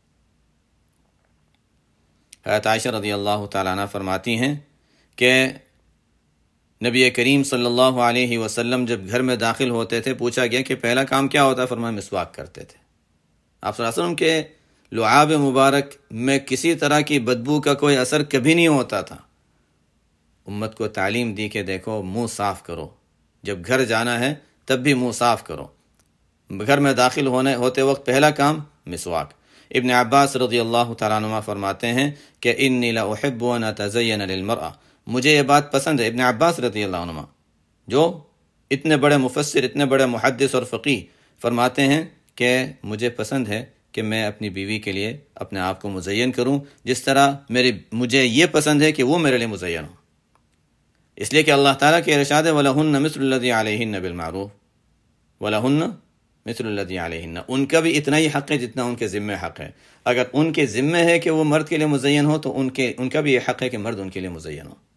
حضرت عائشہ رضی اللہ تعالیٰ عنہ فرماتی ہیں کہ نبی کریم صلی اللہ علیہ وسلم جب گھر میں داخل ہوتے تھے پوچھا گیا کہ پہلا کام کیا ہوتا ہے؟ فرمایا مسواک کرتے تھے۔ آپ صلی اللہ علیہ وسلم کے لعاب مبارک میں کسی طرح کی بدبو کا کوئی اثر کبھی نہیں ہوتا تھا۔ امت کو تعلیم دی کہ دیکھو منہ صاف کرو، جب گھر جانا ہے تب بھی منہ صاف کرو، گھر میں داخل ہونے ہوتے وقت پہلا کام مسواک۔ ابن عباس رضی اللہ تعالیٰ عنہ فرماتے ہیں کہ انی لاحب ان اتزین للمرأة، مجھے یہ بات پسند ہے۔ ابن عباس رضی اللہ عنہ جو اتنے بڑے مفسر، اتنے بڑے محدث اور فقیہ، فرماتے ہیں کہ مجھے پسند ہے کہ میں اپنی بیوی کے لیے اپنے آپ کو مزین کروں جس طرح میری مجھے یہ پسند ہے کہ وہ میرے لیے مزین ہو، اس لیے کہ اللہ تعالیٰ کے ارشاد ہے وَلَهُنَّ مِثْلُ الَّذِي عَلَيْهِنَّ بِالْمَعْرُوفِ وَلَهُنَّ مِثْلُ الَّذِي عَلَيْهِنَّ، ان کا بھی اتنا ہی حق ہے جتنا ان کے ذمہ حق ہے۔ اگر ان کے ذمہ ہے کہ وہ مرد کے لیے مزین ہو تو ان کے ان کا بھی یہ حق ہے کہ مرد ان کے لیے مزین ہو۔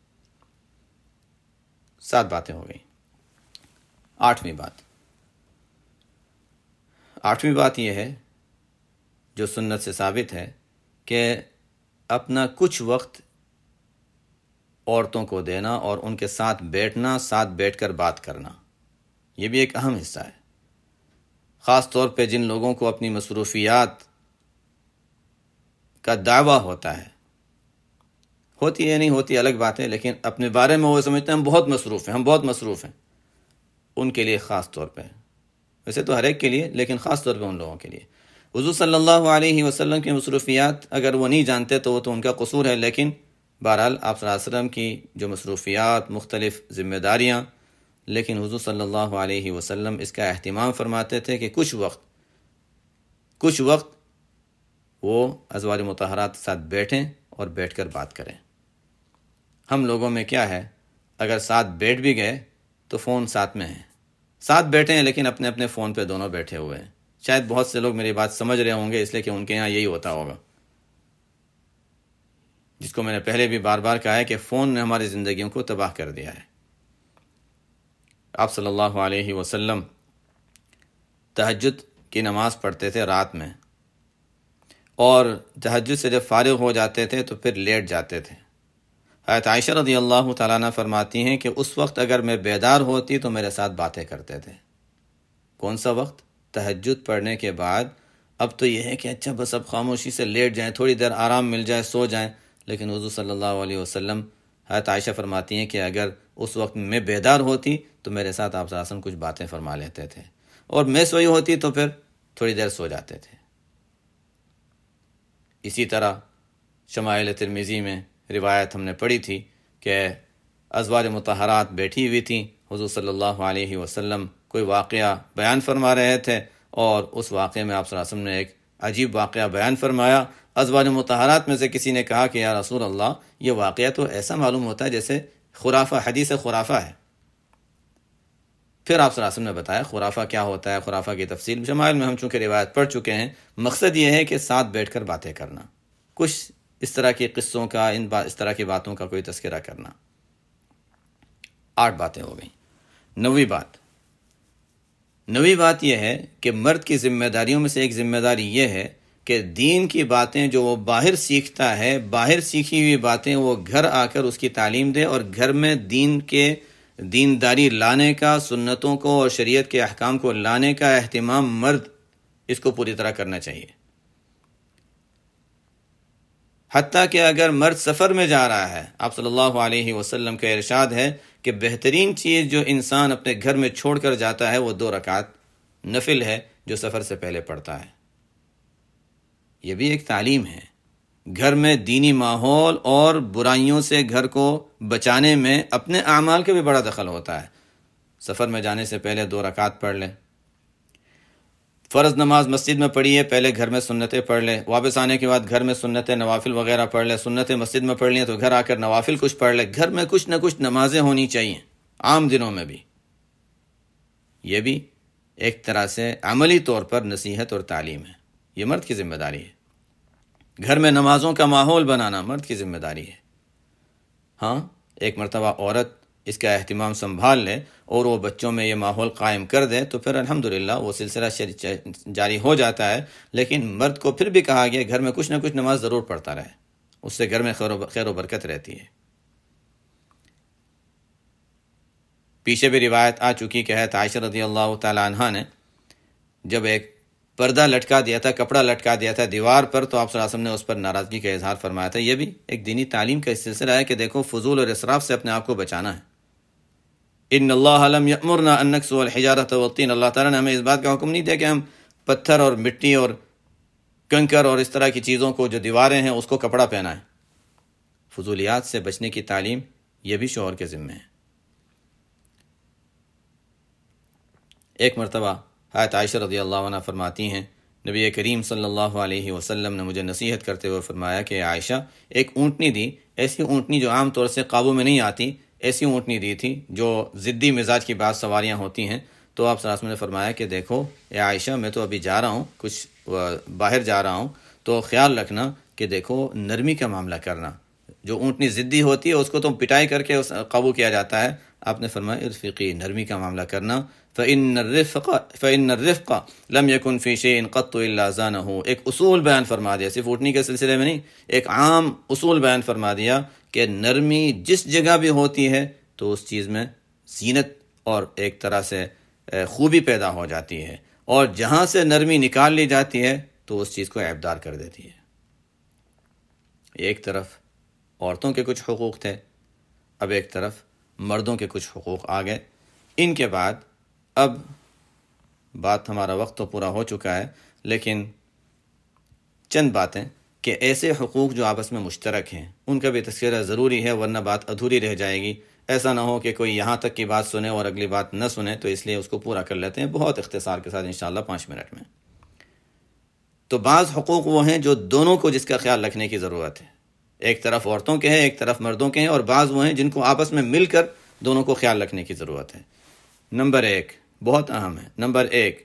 سات باتیں ہو گئیں۔ آٹھویں بات آٹھویں بات یہ ہے جو سنت سے ثابت ہے کہ اپنا کچھ وقت عورتوں کو دینا اور ان کے ساتھ بیٹھنا، ساتھ بیٹھ کر بات کرنا، یہ بھی ایک اہم حصہ ہے۔ خاص طور پہ جن لوگوں کو اپنی مصروفیات کا دعویٰ ہوتا ہے، ہوتی ہے نہیں ہوتی الگ بات ہے، لیکن اپنے بارے میں وہ سمجھتے ہیں ہم بہت مصروف ہیں، ہم بہت مصروف ہیں، ان کے لیے خاص طور پہ، ویسے تو ہر ایک کے لیے لیکن خاص طور پہ ان لوگوں کے لیے۔ حضور صلی اللہ علیہ وسلم کی مصروفیات اگر وہ نہیں جانتے تو وہ تو ان کا قصور ہے، لیکن بہرحال آپ صلی اللہ علیہ وسلم کی جو مصروفیات، مختلف ذمہ داریاں، لیکن حضور صلی اللہ علیہ وسلم اس کا اہتمام فرماتے تھے کہ کچھ وقت کچھ وقت وہ ازواج مطہرات کے ساتھ بیٹھیں اور بیٹھ کر بات کریں۔ ہم لوگوں میں کیا ہے، اگر ساتھ بیٹھ بھی گئے تو فون ساتھ میں ہیں، ساتھ بیٹھے ہیں لیکن اپنے اپنے فون پہ دونوں بیٹھے ہوئے ہیں۔ شاید بہت سے لوگ میری بات سمجھ رہے ہوں گے، اس لیے کہ ان کے یہاں یہی ہوتا ہوگا، جس کو میں نے پہلے بھی بار بار کہا ہے کہ فون نے ہماری زندگیوں کو تباہ کر دیا ہے۔ آپ صلی اللہ علیہ وسلم تہجد کی نماز پڑھتے تھے رات میں، اور تہجد سے جب فارغ ہو جاتے تھے تو پھر لیٹ جاتے تھے۔ حضرت عائشہ رضی اللہ تعالیٰ عنہ فرماتی ہیں کہ اس وقت اگر میں بیدار ہوتی تو میرے ساتھ باتیں کرتے تھے۔ کون سا وقت؟ تہجد پڑھنے کے بعد۔ اب تو یہ ہے کہ اچھا بس اب خاموشی سے لیٹ جائیں، تھوڑی دیر آرام مل جائے، سو جائیں، لیکن حضور صلی اللہ علیہ وسلم، حضرت عائشہ فرماتی ہیں کہ اگر اس وقت میں بیدار ہوتی تو میرے ساتھ آپ صلی اللہ علیہ وسلم کچھ باتیں فرما لیتے تھے، اور میں سوئی ہوتی تو پھر تھوڑی دیر سو جاتے تھے۔ اسی طرح شمائل ترمذی میں روایت ہم نے پڑھی تھی کہ ازواج مطہرات بیٹھی ہوئی تھیں، حضور صلی اللہ علیہ وسلم کوئی واقعہ بیان فرما رہے تھے، اور اس واقعے میں آپ صلی اللہ علیہ وسلم نے ایک عجیب واقعہ بیان فرمایا۔ ازواج مطہرات میں سے کسی نے کہا کہ یا رسول اللہ، یہ واقعہ تو ایسا معلوم ہوتا ہے جیسے خرافہ، حدیث خرافہ ہے۔ پھر آپ صلی اللہ علیہ وسلم نے بتایا خرافہ کیا ہوتا ہے، خرافہ کی تفصیل شمائل میں ہم چونکہ روایت پڑھ چکے ہیں۔ مقصد یہ ہے کہ ساتھ بیٹھ کر باتیں کرنا، کچھ اس طرح کے قصوں کا، ان با اس طرح کی باتوں کا کوئی تذکرہ کرنا۔ آٹھ باتیں ہو گئیں۔ نویں بات نویں بات یہ ہے کہ مرد کی ذمہ داریوں میں سے ایک ذمہ داری یہ ہے کہ دین کی باتیں جو وہ باہر سیکھتا ہے، باہر سیکھی ہوئی باتیں وہ گھر آ کر اس کی تعلیم دے، اور گھر میں دین کے دینداری لانے کا، سنتوں کو اور شریعت کے احکام کو لانے کا اہتمام مرد اس کو پوری طرح کرنا چاہیے۔ حتیٰ کہ اگر مرد سفر میں جا رہا ہے، آپ صلی اللہ علیہ وسلم کا ارشاد ہے کہ بہترین چیز جو انسان اپنے گھر میں چھوڑ کر جاتا ہے وہ دو رکعت نفل ہے جو سفر سے پہلے پڑھتا ہے۔ یہ بھی ایک تعلیم ہے۔ گھر میں دینی ماحول اور برائیوں سے گھر کو بچانے میں اپنے اعمال کا بھی بڑا دخل ہوتا ہے۔ سفر میں جانے سے پہلے دو رکعت پڑھ لیں، فرض نماز مسجد میں پڑھی ہے، پہلے گھر میں سنتیں پڑھ لیں، واپس آنے کے بعد گھر میں سنتیں نوافل وغیرہ پڑھ لیں، سنتیں مسجد میں پڑھ لیں تو گھر آ کر نوافل کچھ پڑھ لیں۔ گھر میں کچھ نہ کچھ نمازیں ہونی چاہیے، عام دنوں میں بھی۔ یہ بھی ایک طرح سے عملی طور پر نصیحت اور تعلیم ہے، یہ مرد کی ذمہ داری ہے۔ گھر میں نمازوں کا ماحول بنانا مرد کی ذمہ داری ہے۔ ہاں، ایک مرتبہ عورت اس کا اہتمام سنبھال لے اور وہ بچوں میں یہ ماحول قائم کر دے تو پھر الحمدللہ وہ سلسلہ جاری ہو جاتا ہے۔ لیکن مرد کو پھر بھی کہا گیا گھر میں کچھ نہ کچھ نماز ضرور پڑھتا رہے، اس سے گھر میں خیر و برکت رہتی ہے۔ پیچھے بھی روایت آ چکی کہ حضرت عائشہ رضی اللہ تعالی عنہ نے جب ایک پردہ لٹکا دیا تھا، کپڑا لٹکا دیا تھا دیوار پر، تو آپ صلی اللہ علیہ وسلم نے اس پر ناراضگی کا اظہار فرمایا تھا۔ یہ بھی ایک دینی تعلیم کا سلسلہ ہے کہ دیکھو فضول اور اسراف سے اپنے آپ کو بچانا ہے۔ ان اللہ لم یأمرنا ان نکسو الحجارۃ والطین، اللہ تعالیٰ نے ہمیں اس بات کا حکم نہیں دیا کہ ہم پتھر اور مٹی اور کنکر اور اس طرح کی چیزوں کو جو دیواریں ہیں اس کو کپڑا پہنائیں۔ فضولیات سے بچنے کی تعلیم یہ بھی شوہر کے ذمہ ہے۔ ایک مرتبہ حضرت عائشہ رضی اللہ عنہ فرماتی ہیں نبی کریم صلی اللہ علیہ وسلم نے مجھے نصیحت کرتے ہوئے فرمایا کہ عائشہ ایک اونٹنی دی، ایسی اونٹنی جو عام طور سے قابو میں نہیں آتی، ایسی اونٹنی دی تھی جو ضدی مزاج کی بعض سواریاں ہوتی ہیں۔ تو آپ صلی اللہ علیہ وسلم نے فرمایا کہ دیکھو اے عائشہ، میں تو ابھی جا رہا ہوں، کچھ باہر جا رہا ہوں، تو خیال رکھنا کہ دیکھو نرمی کا معاملہ کرنا۔ جو اونٹنی ضدی ہوتی ہے اس کو تو پٹائی کر کے قابو کیا جاتا ہے، آپ نے فرمایا ارفقی، نرمی کا معاملہ کرنا۔ فإن الرفق فإن الرفق لم يكن في شيء قط إلا زانه، ایک اصول بیان فرما دیا، صرف اونٹنی کے سلسلے میں نہیں، ایک عام اصول بیان فرما دیا کہ نرمی جس جگہ بھی ہوتی ہے تو اس چیز میں زینت اور ایک طرح سے خوبی پیدا ہو جاتی ہے، اور جہاں سے نرمی نکال لی جاتی ہے تو اس چیز کو عیبدار کر دیتی ہے۔ ایک طرف عورتوں کے کچھ حقوق تھے، اب ایک طرف مردوں کے کچھ حقوق آ گئے۔ ان کے بعد اب بات، ہمارا وقت تو پورا ہو چکا ہے، لیکن چند باتیں کہ ایسے حقوق جو آپس میں مشترک ہیں ان کا بھی تذکرہ ضروری ہے، ورنہ بات ادھوری رہ جائے گی۔ ایسا نہ ہو کہ کوئی یہاں تک کی بات سنے اور اگلی بات نہ سنے، تو اس لیے اس کو پورا کر لیتے ہیں بہت اختصار کے ساتھ انشاءاللہ پانچ منٹ میں۔ تو بعض حقوق وہ ہیں جو دونوں کو جس کا خیال رکھنے کی ضرورت ہے، ایک طرف عورتوں کے ہیں، ایک طرف مردوں کے ہیں، اور بعض وہ ہیں جن کو آپس میں مل کر دونوں کو خیال رکھنے کی ضرورت ہے۔ نمبر ایک بہت اہم ہے۔ نمبر ایک،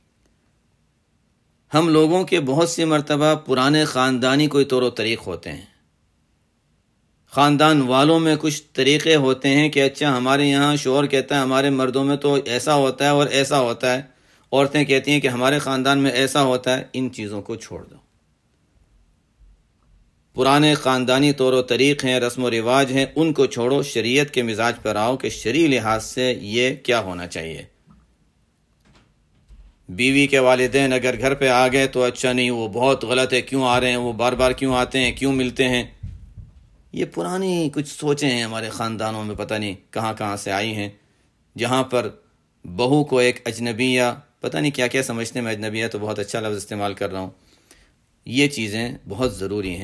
ہم لوگوں کے بہت سی مرتبہ پرانے خاندانی کوئی طور و طریق ہوتے ہیں، خاندان والوں میں کچھ طریقے ہوتے ہیں کہ اچھا ہمارے یہاں شوہر کہتا ہے ہمارے مردوں میں تو ایسا ہوتا ہے اور ایسا ہوتا ہے، عورتیں کہتی ہیں کہ ہمارے خاندان میں ایسا ہوتا ہے۔ ان چیزوں کو چھوڑ دو۔ پرانے خاندانی طور و طریق ہیں، رسم و رواج ہیں، ان کو چھوڑو، شریعت کے مزاج پر آؤ کہ شرعی لحاظ سے یہ کیا ہونا چاہیے۔ بیوی کے والدین اگر گھر پہ آ گئے تو اچھا نہیں، وہ بہت غلط ہے، کیوں آ رہے ہیں، وہ بار بار کیوں آتے ہیں، کیوں ملتے ہیں۔ یہ پرانی کچھ سوچیں ہیں ہمارے خاندانوں میں، پتہ نہیں کہاں کہاں سے آئی ہیں، جہاں پر بہو کو ایک اجنبیہ، پتہ نہیں کیا کیا سمجھتے ہیں، میں اجنبیہ تو بہت اچھا لفظ استعمال کر رہا ہوں۔ یہ چیزیں بہت ضروری ہیں۔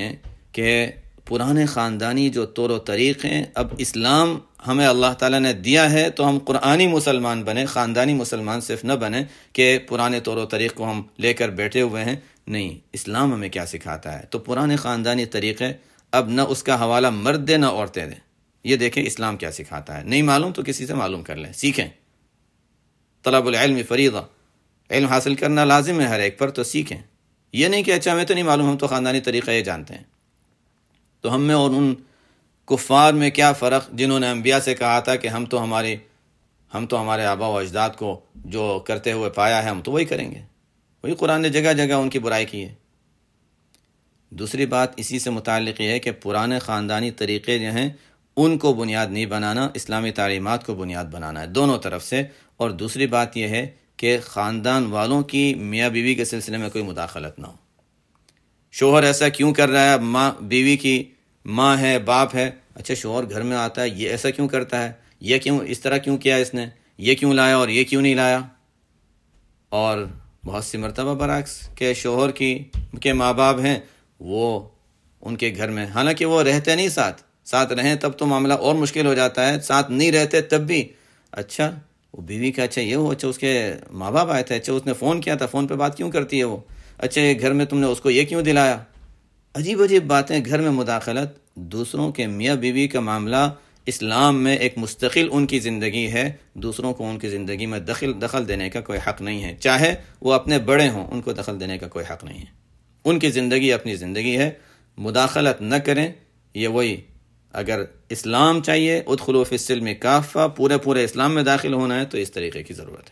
کہ پرانے خاندانی جو طور و طریق ہیں، اب اسلام ہمیں اللہ تعالیٰ نے دیا ہے تو ہم قرآنی مسلمان بنیں، خاندانی مسلمان صرف نہ بنیں کہ پرانے طور و طریق کو ہم لے کر بیٹھے ہوئے ہیں. نہیں، اسلام ہمیں کیا سکھاتا ہے؟ تو پرانے خاندانی طریقے اب نہ اس کا حوالہ مرد دے نہ عورتیں دیں. یہ دیکھیں اسلام کیا سکھاتا ہے. نہیں معلوم تو کسی سے معلوم کر لیں، سیکھیں. طلب العلم فریضہ، علم حاصل کرنا لازم ہے ہر ایک پر، تو سیکھیں. یہ نہیں کہ اچھا ہمیں تو نہیں معلوم، ہم تو خاندانی طریقہ یہ جانتے ہیں. تو ہم میں اور ان کفار میں کیا فرق جنہوں نے انبیاء سے کہا تھا کہ ہم تو ہمارے ہم تو ہمارے آبا و اجداد کو جو کرتے ہوئے پایا ہے ہم تو وہی کریں گے. وہی قرآن نے جگہ جگہ ان کی برائی کی ہے. دوسری بات اسی سے متعلق یہ ہے کہ پرانے خاندانی طریقے جو ہیں ان کو بنیاد نہیں بنانا، اسلامی تعلیمات کو بنیاد بنانا ہے دونوں طرف سے. اور دوسری بات یہ ہے کہ خاندان والوں کی میاں بیوی کے سلسلے میں کوئی مداخلت نہ ہو. شوہر ایسا کیوں کر رہا ہے؟ ماں بیوی کی ماں ہے، باپ ہے، اچھا شوہر گھر میں آتا ہے، یہ ایسا کیوں کرتا ہے، یہ کیوں اس طرح کیوں کیا اس نے، یہ کیوں لایا اور یہ کیوں نہیں لایا. اور بہت سی مرتبہ برعکس کہ شوہر کی کے ماں باپ ہیں وہ ان کے گھر میں، حالانکہ وہ رہتے نہیں ساتھ ساتھ رہیں تب تو معاملہ اور مشکل ہو جاتا ہے، ساتھ نہیں رہتے تب بھی اچھا وہ بیوی کا اچھا یہ ہو، اچھا اس کے ماں باپ آئے تھے، اچھا اس نے فون کیا تھا، فون پہ بات کیوں کرتی ہے وہ، اچھا یہ گھر میں تم نے اس کو یہ کیوں دلایا. عجیب عجیب باتیں، گھر میں مداخلت. دوسروں کے میاں بیوی کا معاملہ اسلام میں ایک مستقل ان کی زندگی ہے، دوسروں کو ان کی زندگی میں دخل دخل دینے کا کوئی حق نہیں ہے. چاہے وہ اپنے بڑے ہوں، ان کو دخل دینے کا کوئی حق نہیں ہے. ان کی زندگی اپنی زندگی ہے، مداخلت نہ کریں. یہ وہی اگر اسلام چاہیے ادخلوا فی السلم کافہ، پورے پورے اسلام میں داخل ہونا ہے تو اس طریقے کی ضرورت ہے.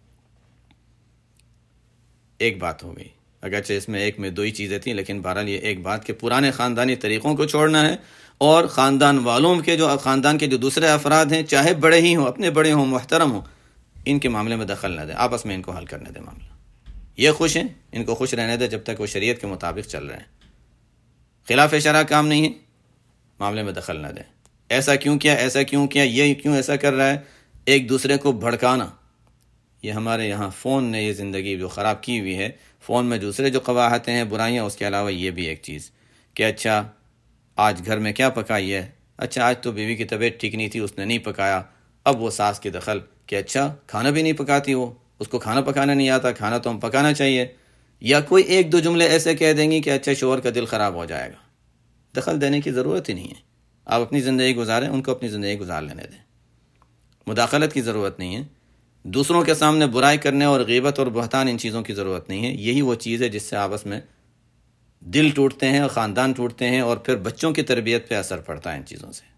ایک بات ہو گئی، اگرچہ اس میں ایک میں دو ہی چیزیں تھیں، لیکن بہرحال یہ ایک بات کہ پرانے خاندانی طریقوں کو چھوڑنا ہے اور خاندان والوں کے جو خاندان کے جو دوسرے افراد ہیں، چاہے بڑے ہی ہوں، اپنے بڑے ہوں، محترم ہوں، ان کے معاملے میں دخل نہ دیں، آپس میں ان کو حل کرنے دیں معاملہ. یہ خوش ہیں، ان کو خوش رہنے دیں جب تک وہ شریعت کے مطابق چل رہے ہیں. خلاف شرع کام نہیں ہے، معاملے میں دخل نہ دیں. ایسا کیوں کیا، ایسا کیوں کیا، یہ کیوں ایسا کر رہا ہے، ایک دوسرے کو بھڑکانا. یہ ہمارے یہاں فون نے یہ زندگی جو خراب کی ہوئی ہے. فون میں دوسرے جو قباحتیں ہیں، برائیاں، اس کے علاوہ یہ بھی ایک چیز کہ اچھا آج گھر میں کیا پکائی ہے، اچھا آج تو بیوی کی طبیعت ٹھیک نہیں تھی اس نے نہیں پکایا. اب وہ ساس کی دخل کہ اچھا کھانا بھی نہیں پکاتی، وہ اس کو کھانا پکانا نہیں آتا، کھانا تو ہم پکانا چاہیے. یا کوئی ایک دو جملے ایسے کہہ دیں گی کہ اچھا شوہر کا دل خراب ہو جائے گا. دخل دینے کی ضرورت ہی نہیں ہے. آپ اپنی زندگی گزاریں، ان کو اپنی زندگی گزار لینے دیں. مداخلت کی ضرورت نہیں ہے. دوسروں کے سامنے برائی کرنے اور غیبت اور بہتان، ان چیزوں کی ضرورت نہیں ہے. یہی وہ چیز ہے جس سے آپس میں دل ٹوٹتے ہیں اور خاندان ٹوٹتے ہیں، اور پھر بچوں کی تربیت پہ اثر پڑتا ہے ان چیزوں سے.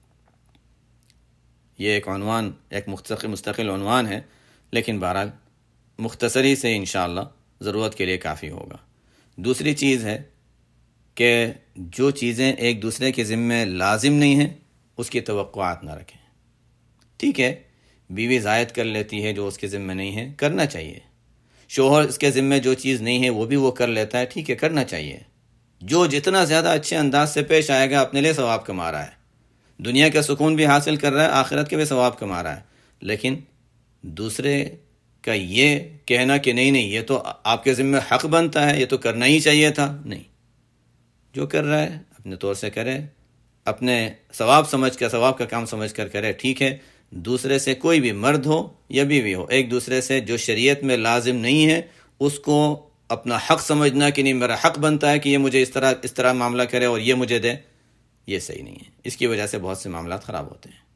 یہ ایک عنوان، ایک مستقل مستقل عنوان ہے، لیکن بہرحال مختصری سے انشاءاللہ ضرورت کے لیے کافی ہوگا. دوسری چیز ہے کہ جو چیزیں ایک دوسرے کے ذمے لازم نہیں ہیں اس کی توقعات نہ رکھیں. ٹھیک ہے، بیوی زائد کر لیتی ہے جو اس کے ذمے نہیں ہے، کرنا چاہیے. شوہر اس کے ذمے جو چیز نہیں ہے وہ بھی وہ کر لیتا ہے، ٹھیک ہے، کرنا چاہیے. جو جتنا زیادہ اچھے انداز سے پیش آئے گا اپنے لیے ثواب کما رہا ہے، دنیا کا سکون بھی حاصل کر رہا ہے، آخرت کے بھی ثواب کما رہا ہے. لیکن دوسرے کا یہ کہنا کہ نہیں نہیں یہ تو آپ کے ذمے حق بنتا ہے، یہ تو کرنا ہی چاہیے تھا، نہیں. جو کر رہا ہے اپنے طور سے کرے، اپنے ثواب سمجھ کر، ثواب کا کام سمجھ کر کرے، ٹھیک ہے. دوسرے سے کوئی بھی مرد ہو یا بیوی ہو، ایک دوسرے سے جو شریعت میں لازم نہیں ہے اس کو اپنا حق سمجھنا کہ نہیں میرا حق بنتا ہے کہ یہ مجھے اس طرح اس طرح معاملہ کرے اور یہ مجھے دے، یہ صحیح نہیں ہے. اس کی وجہ سے بہت سے معاملات خراب ہوتے ہیں.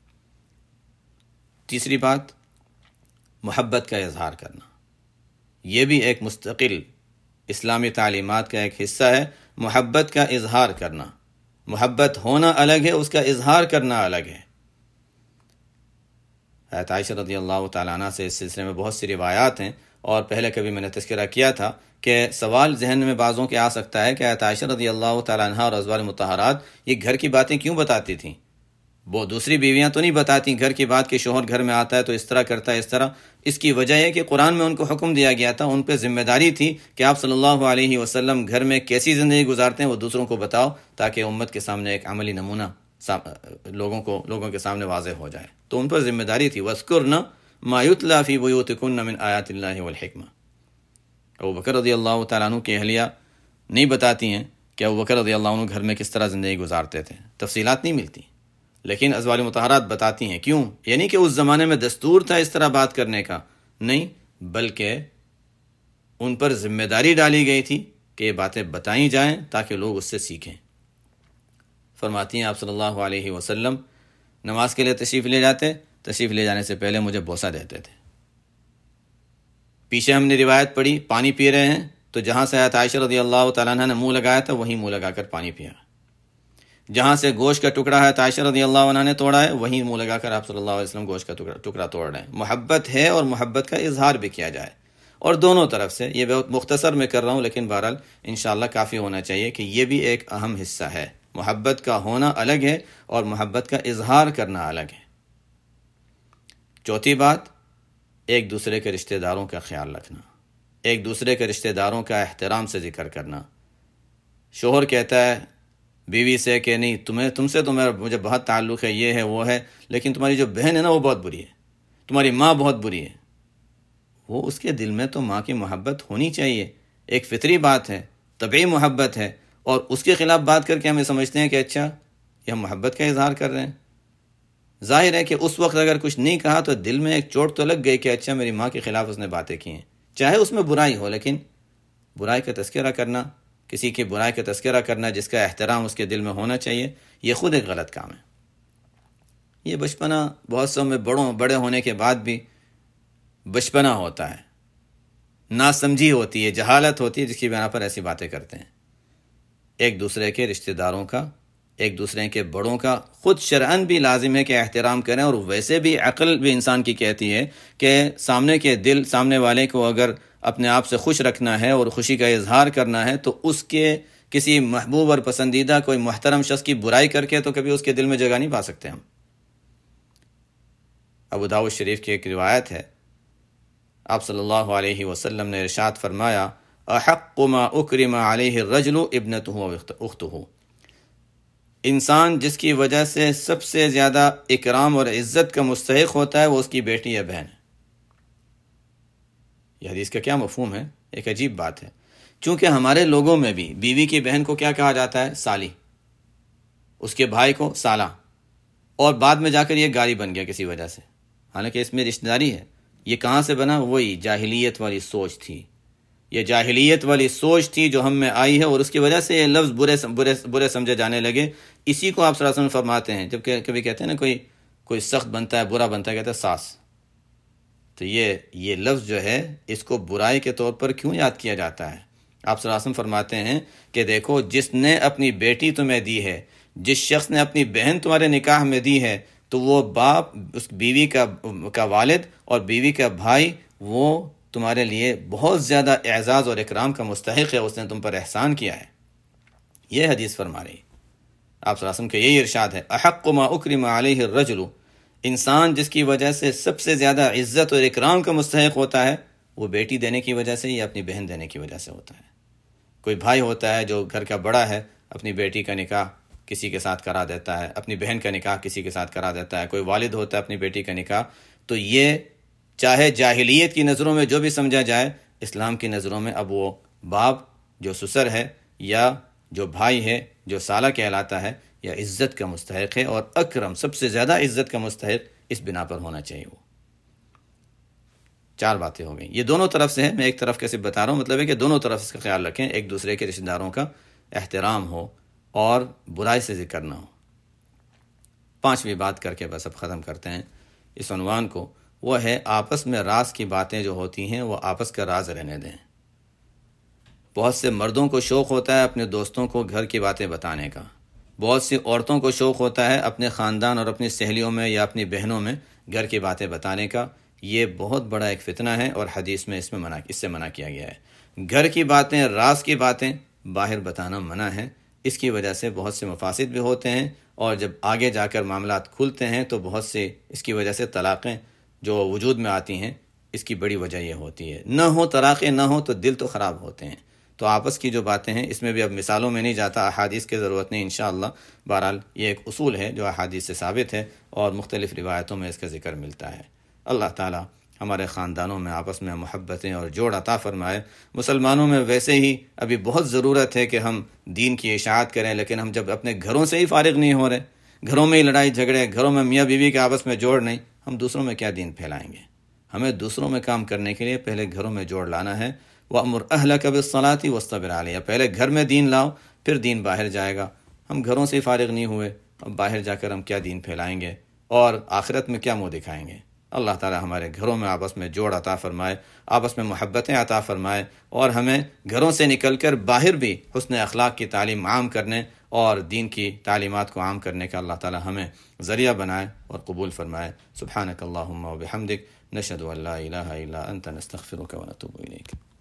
تیسری بات، محبت کا اظہار کرنا. یہ بھی ایک مستقل اسلامی تعلیمات کا ایک حصہ ہے. محبت کا اظہار کرنا، محبت ہونا الگ ہے، اس کا اظہار کرنا الگ ہے. حضرت عائشہ رضی اللہ تعالیٰ عنہ سے اس سلسلے میں بہت سی روایات ہیں، اور پہلے کبھی میں نے تذکرہ کیا تھا کہ سوال ذہن میں بعضوں کے آ سکتا ہے کہ حضرت عائشہ رضی اللہ تعالیٰ عنہ اور ازواج مطہرات یہ گھر کی باتیں کیوں بتاتی تھیں؟ وہ دوسری بیویاں تو نہیں بتاتی گھر کی بات کہ شوہر گھر میں آتا ہے تو اس طرح کرتا ہے اس طرح. اس کی وجہ ہے کہ قرآن میں ان کو حکم دیا گیا تھا، ان پہ ذمہ داری تھی کہ آپ صلی اللہ علیہ وسلم گھر میں کیسی زندگی گزارتے ہیں وہ دوسروں کو بتاؤ، تاکہ امت کے سامنے ایک عملی نمونہ لوگوں کو لوگوں کے سامنے واضح ہو جائے. تو ان پر ذمہ داری تھی. وَاذْكُرْنَ مَا يُتْلَى فِي بُيُوتِكُنَّ مِنْ آیَاتِ اللَّهِ وَالْحِکْمَةِ. ابو بکر رضی اللہ تعالیٰ عنہ کی اہلیہ نہیں بتاتی ہیں کہ ابو بکر رضی اللہ عنہ گھر میں کس طرح زندگی گزارتے تھے، تفصیلات نہیں ملتی، لیکن ازواج مطہرات بتاتی ہیں. کیوں؟ یعنی کہ اس زمانے میں دستور تھا اس طرح بات کرنے کا، نہیں، بلکہ ان پر ذمہ داری ڈالی گئی تھی کہ یہ باتیں بتائیں جائیں تاکہ لوگ اس سے سیکھیں. فرماتی ہیں آپ صلی اللہ علیہ وسلم نماز کے لیے تشریف لے جاتے، تشریف لے جانے سے پہلے مجھے بوسہ دیتے تھے. پیچھے ہم نے روایت پڑھی، پانی پی رہے ہیں تو جہاں سے آیت عائشہ رضی اللہ تعالیٰ عنہ نے منہ لگایا تھا وہیں منہ لگا کر پانی پیا. جہاں سے گوشت کا ٹکڑا ہے عائشہ رضی اللہ عنہ نے توڑا ہے وہیں منہ لگا کر آپ صلی اللہ علیہ وسلم گوشت کا ٹکڑا ٹکڑا توڑ رہے ہیں. محبت ہے اور محبت کا اظہار بھی کیا جائے، اور دونوں طرف سے. یہ بہت مختصر میں کر رہا ہوں لیکن بہرحال انشاءاللہ کافی ہونا چاہیے کہ یہ بھی ایک اہم حصہ ہے. محبت کا ہونا الگ ہے اور محبت کا اظہار کرنا الگ ہے. چوتھی بات، ایک دوسرے کے رشتہ داروں کا خیال رکھنا، ایک دوسرے کے رشتہ داروں کا احترام سے ذکر کرنا. شوہر کہتا ہے بیوی سے کہ نہیں تمہیں تم سے تو میرا مجھے بہت تعلق ہے، یہ ہے وہ ہے، لیکن تمہاری جو بہن ہے نا وہ بہت بری ہے، تمہاری ماں بہت بری ہے. وہ اس کے دل میں تو ماں کی محبت ہونی چاہیے، ایک فطری بات ہے، طبعی محبت ہے، اور اس کے خلاف بات کر کے ہمیں سمجھتے ہیں کہ اچھا یہ ہم محبت کا اظہار کر رہے ہیں. ظاہر ہے کہ اس وقت اگر کچھ نہیں کہا تو دل میں ایک چوٹ تو لگ گئی کہ اچھا میری ماں کے خلاف اس نے باتیں کی ہیں، چاہے اس میں برائی ہو، لیکن برائی کا تذکرہ کرنا، کسی کی برائی کا تذکرہ کرنا جس کا احترام اس کے دل میں ہونا چاہیے، یہ خود ایک غلط کام ہے. یہ بچپنا بہت سو میں بڑوں بڑے ہونے کے بعد بھی بچپنا ہوتا ہے، ناسمجھی ہوتی ہے، جہالت ہوتی ہے، جس کی بنا پر ایسی باتیں کرتے ہیں. ایک دوسرے کے رشتہ داروں کا، ایک دوسرے کے بڑوں کا خود شرعاً بھی لازم ہے کہ احترام کریں، اور ویسے بھی عقل بھی انسان کی کہتی ہے کہ سامنے کے دل سامنے والے کو اگر اپنے آپ سے خوش رکھنا ہے اور خوشی کا اظہار کرنا ہے تو اس کے کسی محبوب اور پسندیدہ کوئی محترم شخص کی برائی کر کے تو کبھی اس کے دل میں جگہ نہیں پا سکتے ہم. ابو داؤد شریف کی ایک روایت ہے، آپ صلی اللہ علیہ وسلم نے ارشاد فرمایا احق ما اکرم علیہ الرجل ابنتہ و اختہ. انسان جس کی وجہ سے سب سے زیادہ اکرام اور عزت کا مستحق ہوتا ہے وہ اس کی بیٹی یا بہن ہے. یہ حدیث کا کیا مفہوم ہے؟ ایک عجیب بات ہے، چونکہ ہمارے لوگوں میں بھی بیوی کی بہن کو کیا کہا جاتا ہے؟ سالی، اس کے بھائی کو سالہ، اور بعد میں جا کر یہ گالی بن گیا کسی وجہ سے، حالانکہ اس میں رشتہ داری ہے. یہ کہاں سے بنا؟ وہی جاہلیت والی سوچ تھی، یہ جاہلیت والی سوچ تھی جو ہم میں آئی ہے، اور اس کی وجہ سے یہ لفظ برے برے برے سمجھے جانے لگے. اسی کو آپ صلی اللہ علیہ وسلم فرماتے ہیں، جب کہ کبھی کہتے ہیں نا کوئی کوئی سخت بنتا ہے، برا بنتا ہے، کہتے ہیں ساس. تو یہ یہ لفظ جو ہے اس کو برائی کے طور پر کیوں یاد کیا جاتا ہے؟ آپ صلی اللہ علیہ وسلم فرماتے ہیں کہ دیکھو جس نے اپنی بیٹی تمہیں دی ہے، جس شخص نے اپنی بہن تمہارے نکاح میں دی ہے، تو وہ باپ، اس بیوی کا کا والد اور بیوی کا بھائی، وہ تمہارے لیے بہت زیادہ اعزاز اور اکرام کا مستحق ہے، اس نے تم پر احسان کیا ہے. یہ حدیث فرما رہی آپ صلی اللہ علیہ وسلم کا یہی ارشاد ہے احق ما اکرم علیہ الرجل. انسان جس کی وجہ سے سب سے زیادہ عزت اور اکرام کا مستحق ہوتا ہے وہ بیٹی دینے کی وجہ سے یا اپنی بہن دینے کی وجہ سے ہوتا ہے. کوئی بھائی ہوتا ہے جو گھر کا بڑا ہے، اپنی بیٹی کا نکاح کسی کے ساتھ کرا دیتا ہے، اپنی بہن کا نکاح کسی کے ساتھ کرا دیتا ہے. کوئی والد ہوتا ہے اپنی بیٹی کا نکاح. تو یہ چاہے جاہلیت کی نظروں میں جو بھی سمجھا جائے، اسلام کی نظروں میں اب وہ باپ جو سسر ہے یا جو بھائی ہے جو سالہ کہلاتا ہے یا عزت کا مستحق ہے، اور اکرم سب سے زیادہ عزت کا مستحق اس بنا پر ہونا چاہیے. وہ چار باتیں ہو گئیں، یہ دونوں طرف سے ہے. میں ایک طرف کیسے بتا رہا ہوں، مطلب ہے کہ دونوں طرف اس کا خیال رکھیں، ایک دوسرے کے رشتہ داروں کا احترام ہو اور برائی سے ذکر نہ ہو. پانچویں بات کر کے بس اب ختم کرتے ہیں اس عنوان کو، وہ ہے آپس میں راز کی باتیں جو ہوتی ہیں وہ آپس کا راز رہنے دیں. بہت سے مردوں کو شوق ہوتا ہے اپنے دوستوں کو گھر کی باتیں بتانے کا، بہت سی عورتوں کو شوق ہوتا ہے اپنے خاندان اور اپنی سہیلیوں میں یا اپنی بہنوں میں گھر کی باتیں بتانے کا. یہ بہت بڑا ایک فتنہ ہے اور حدیث میں اس میں منع اس سے منع کیا گیا ہے. گھر کی باتیں، راز کی باتیں باہر بتانا منع ہے. اس کی وجہ سے بہت سے مفاسد بھی ہوتے ہیں، اور جب آگے جا کر معاملات کھلتے ہیں تو بہت سے اس کی وجہ سے طلاقیں جو وجود میں آتی ہیں، اس کی بڑی وجہ یہ ہوتی ہے. نہ ہو طلاقیں نہ ہو تو دل تو خراب ہوتے ہیں. تو آپس کی جو باتیں ہیں اس میں بھی اب مثالوں میں نہیں جاتا، احادیث کی ضرورت نہیں انشاءاللہ. بہرحال یہ ایک اصول ہے جو احادیث سے ثابت ہے اور مختلف روایتوں میں اس کا ذکر ملتا ہے. اللہ تعالیٰ ہمارے خاندانوں میں آپس میں محبتیں اور جوڑ عطا فرمائے۔ مسلمانوں میں ویسے ہی ابھی بہت ضرورت ہے کہ ہم دین کی اشاعت کریں، لیکن ہم جب اپنے گھروں سے ہی فارغ نہیں ہو رہے، گھروں میں ہی لڑائی جھگڑے، گھروں میں میاں بیوی کے آپس میں جوڑ نہیں، ہم دوسروں میں کیا دین پھیلائیں گے؟ ہمیں دوسروں میں کام کرنے کے لیے پہلے گھروں میں جوڑ لانا ہے۔ وَأْمُرْ أَهْلَكَ بِالصَّلَاةِ وَاصْطَبِرْ عَلَيْهَا، پہلے گھر میں دین لاؤ، پھر دین باہر جائے گا۔ ہم گھروں سے فارغ نہیں ہوئے، اب باہر جا کر ہم کیا دین پھیلائیں گے اور آخرت میں کیا منہ دکھائیں گے؟ اللہ تعالی ہمارے گھروں میں آپس میں جوڑ عطا فرمائے، آپس میں محبتیں عطا فرمائے، اور ہمیں گھروں سے نکل کر باہر بھی حسن اخلاق کی تعلیم عام کرنے اور دین کی تعلیمات کو عام کرنے کا اللہ تعالی ہمیں ذریعہ بنائے اور قبول فرمائے۔ سبحانک اللہم و بحمدک، نشہد ان لا الہ الا انت، نستغفرک و نتوب الیک۔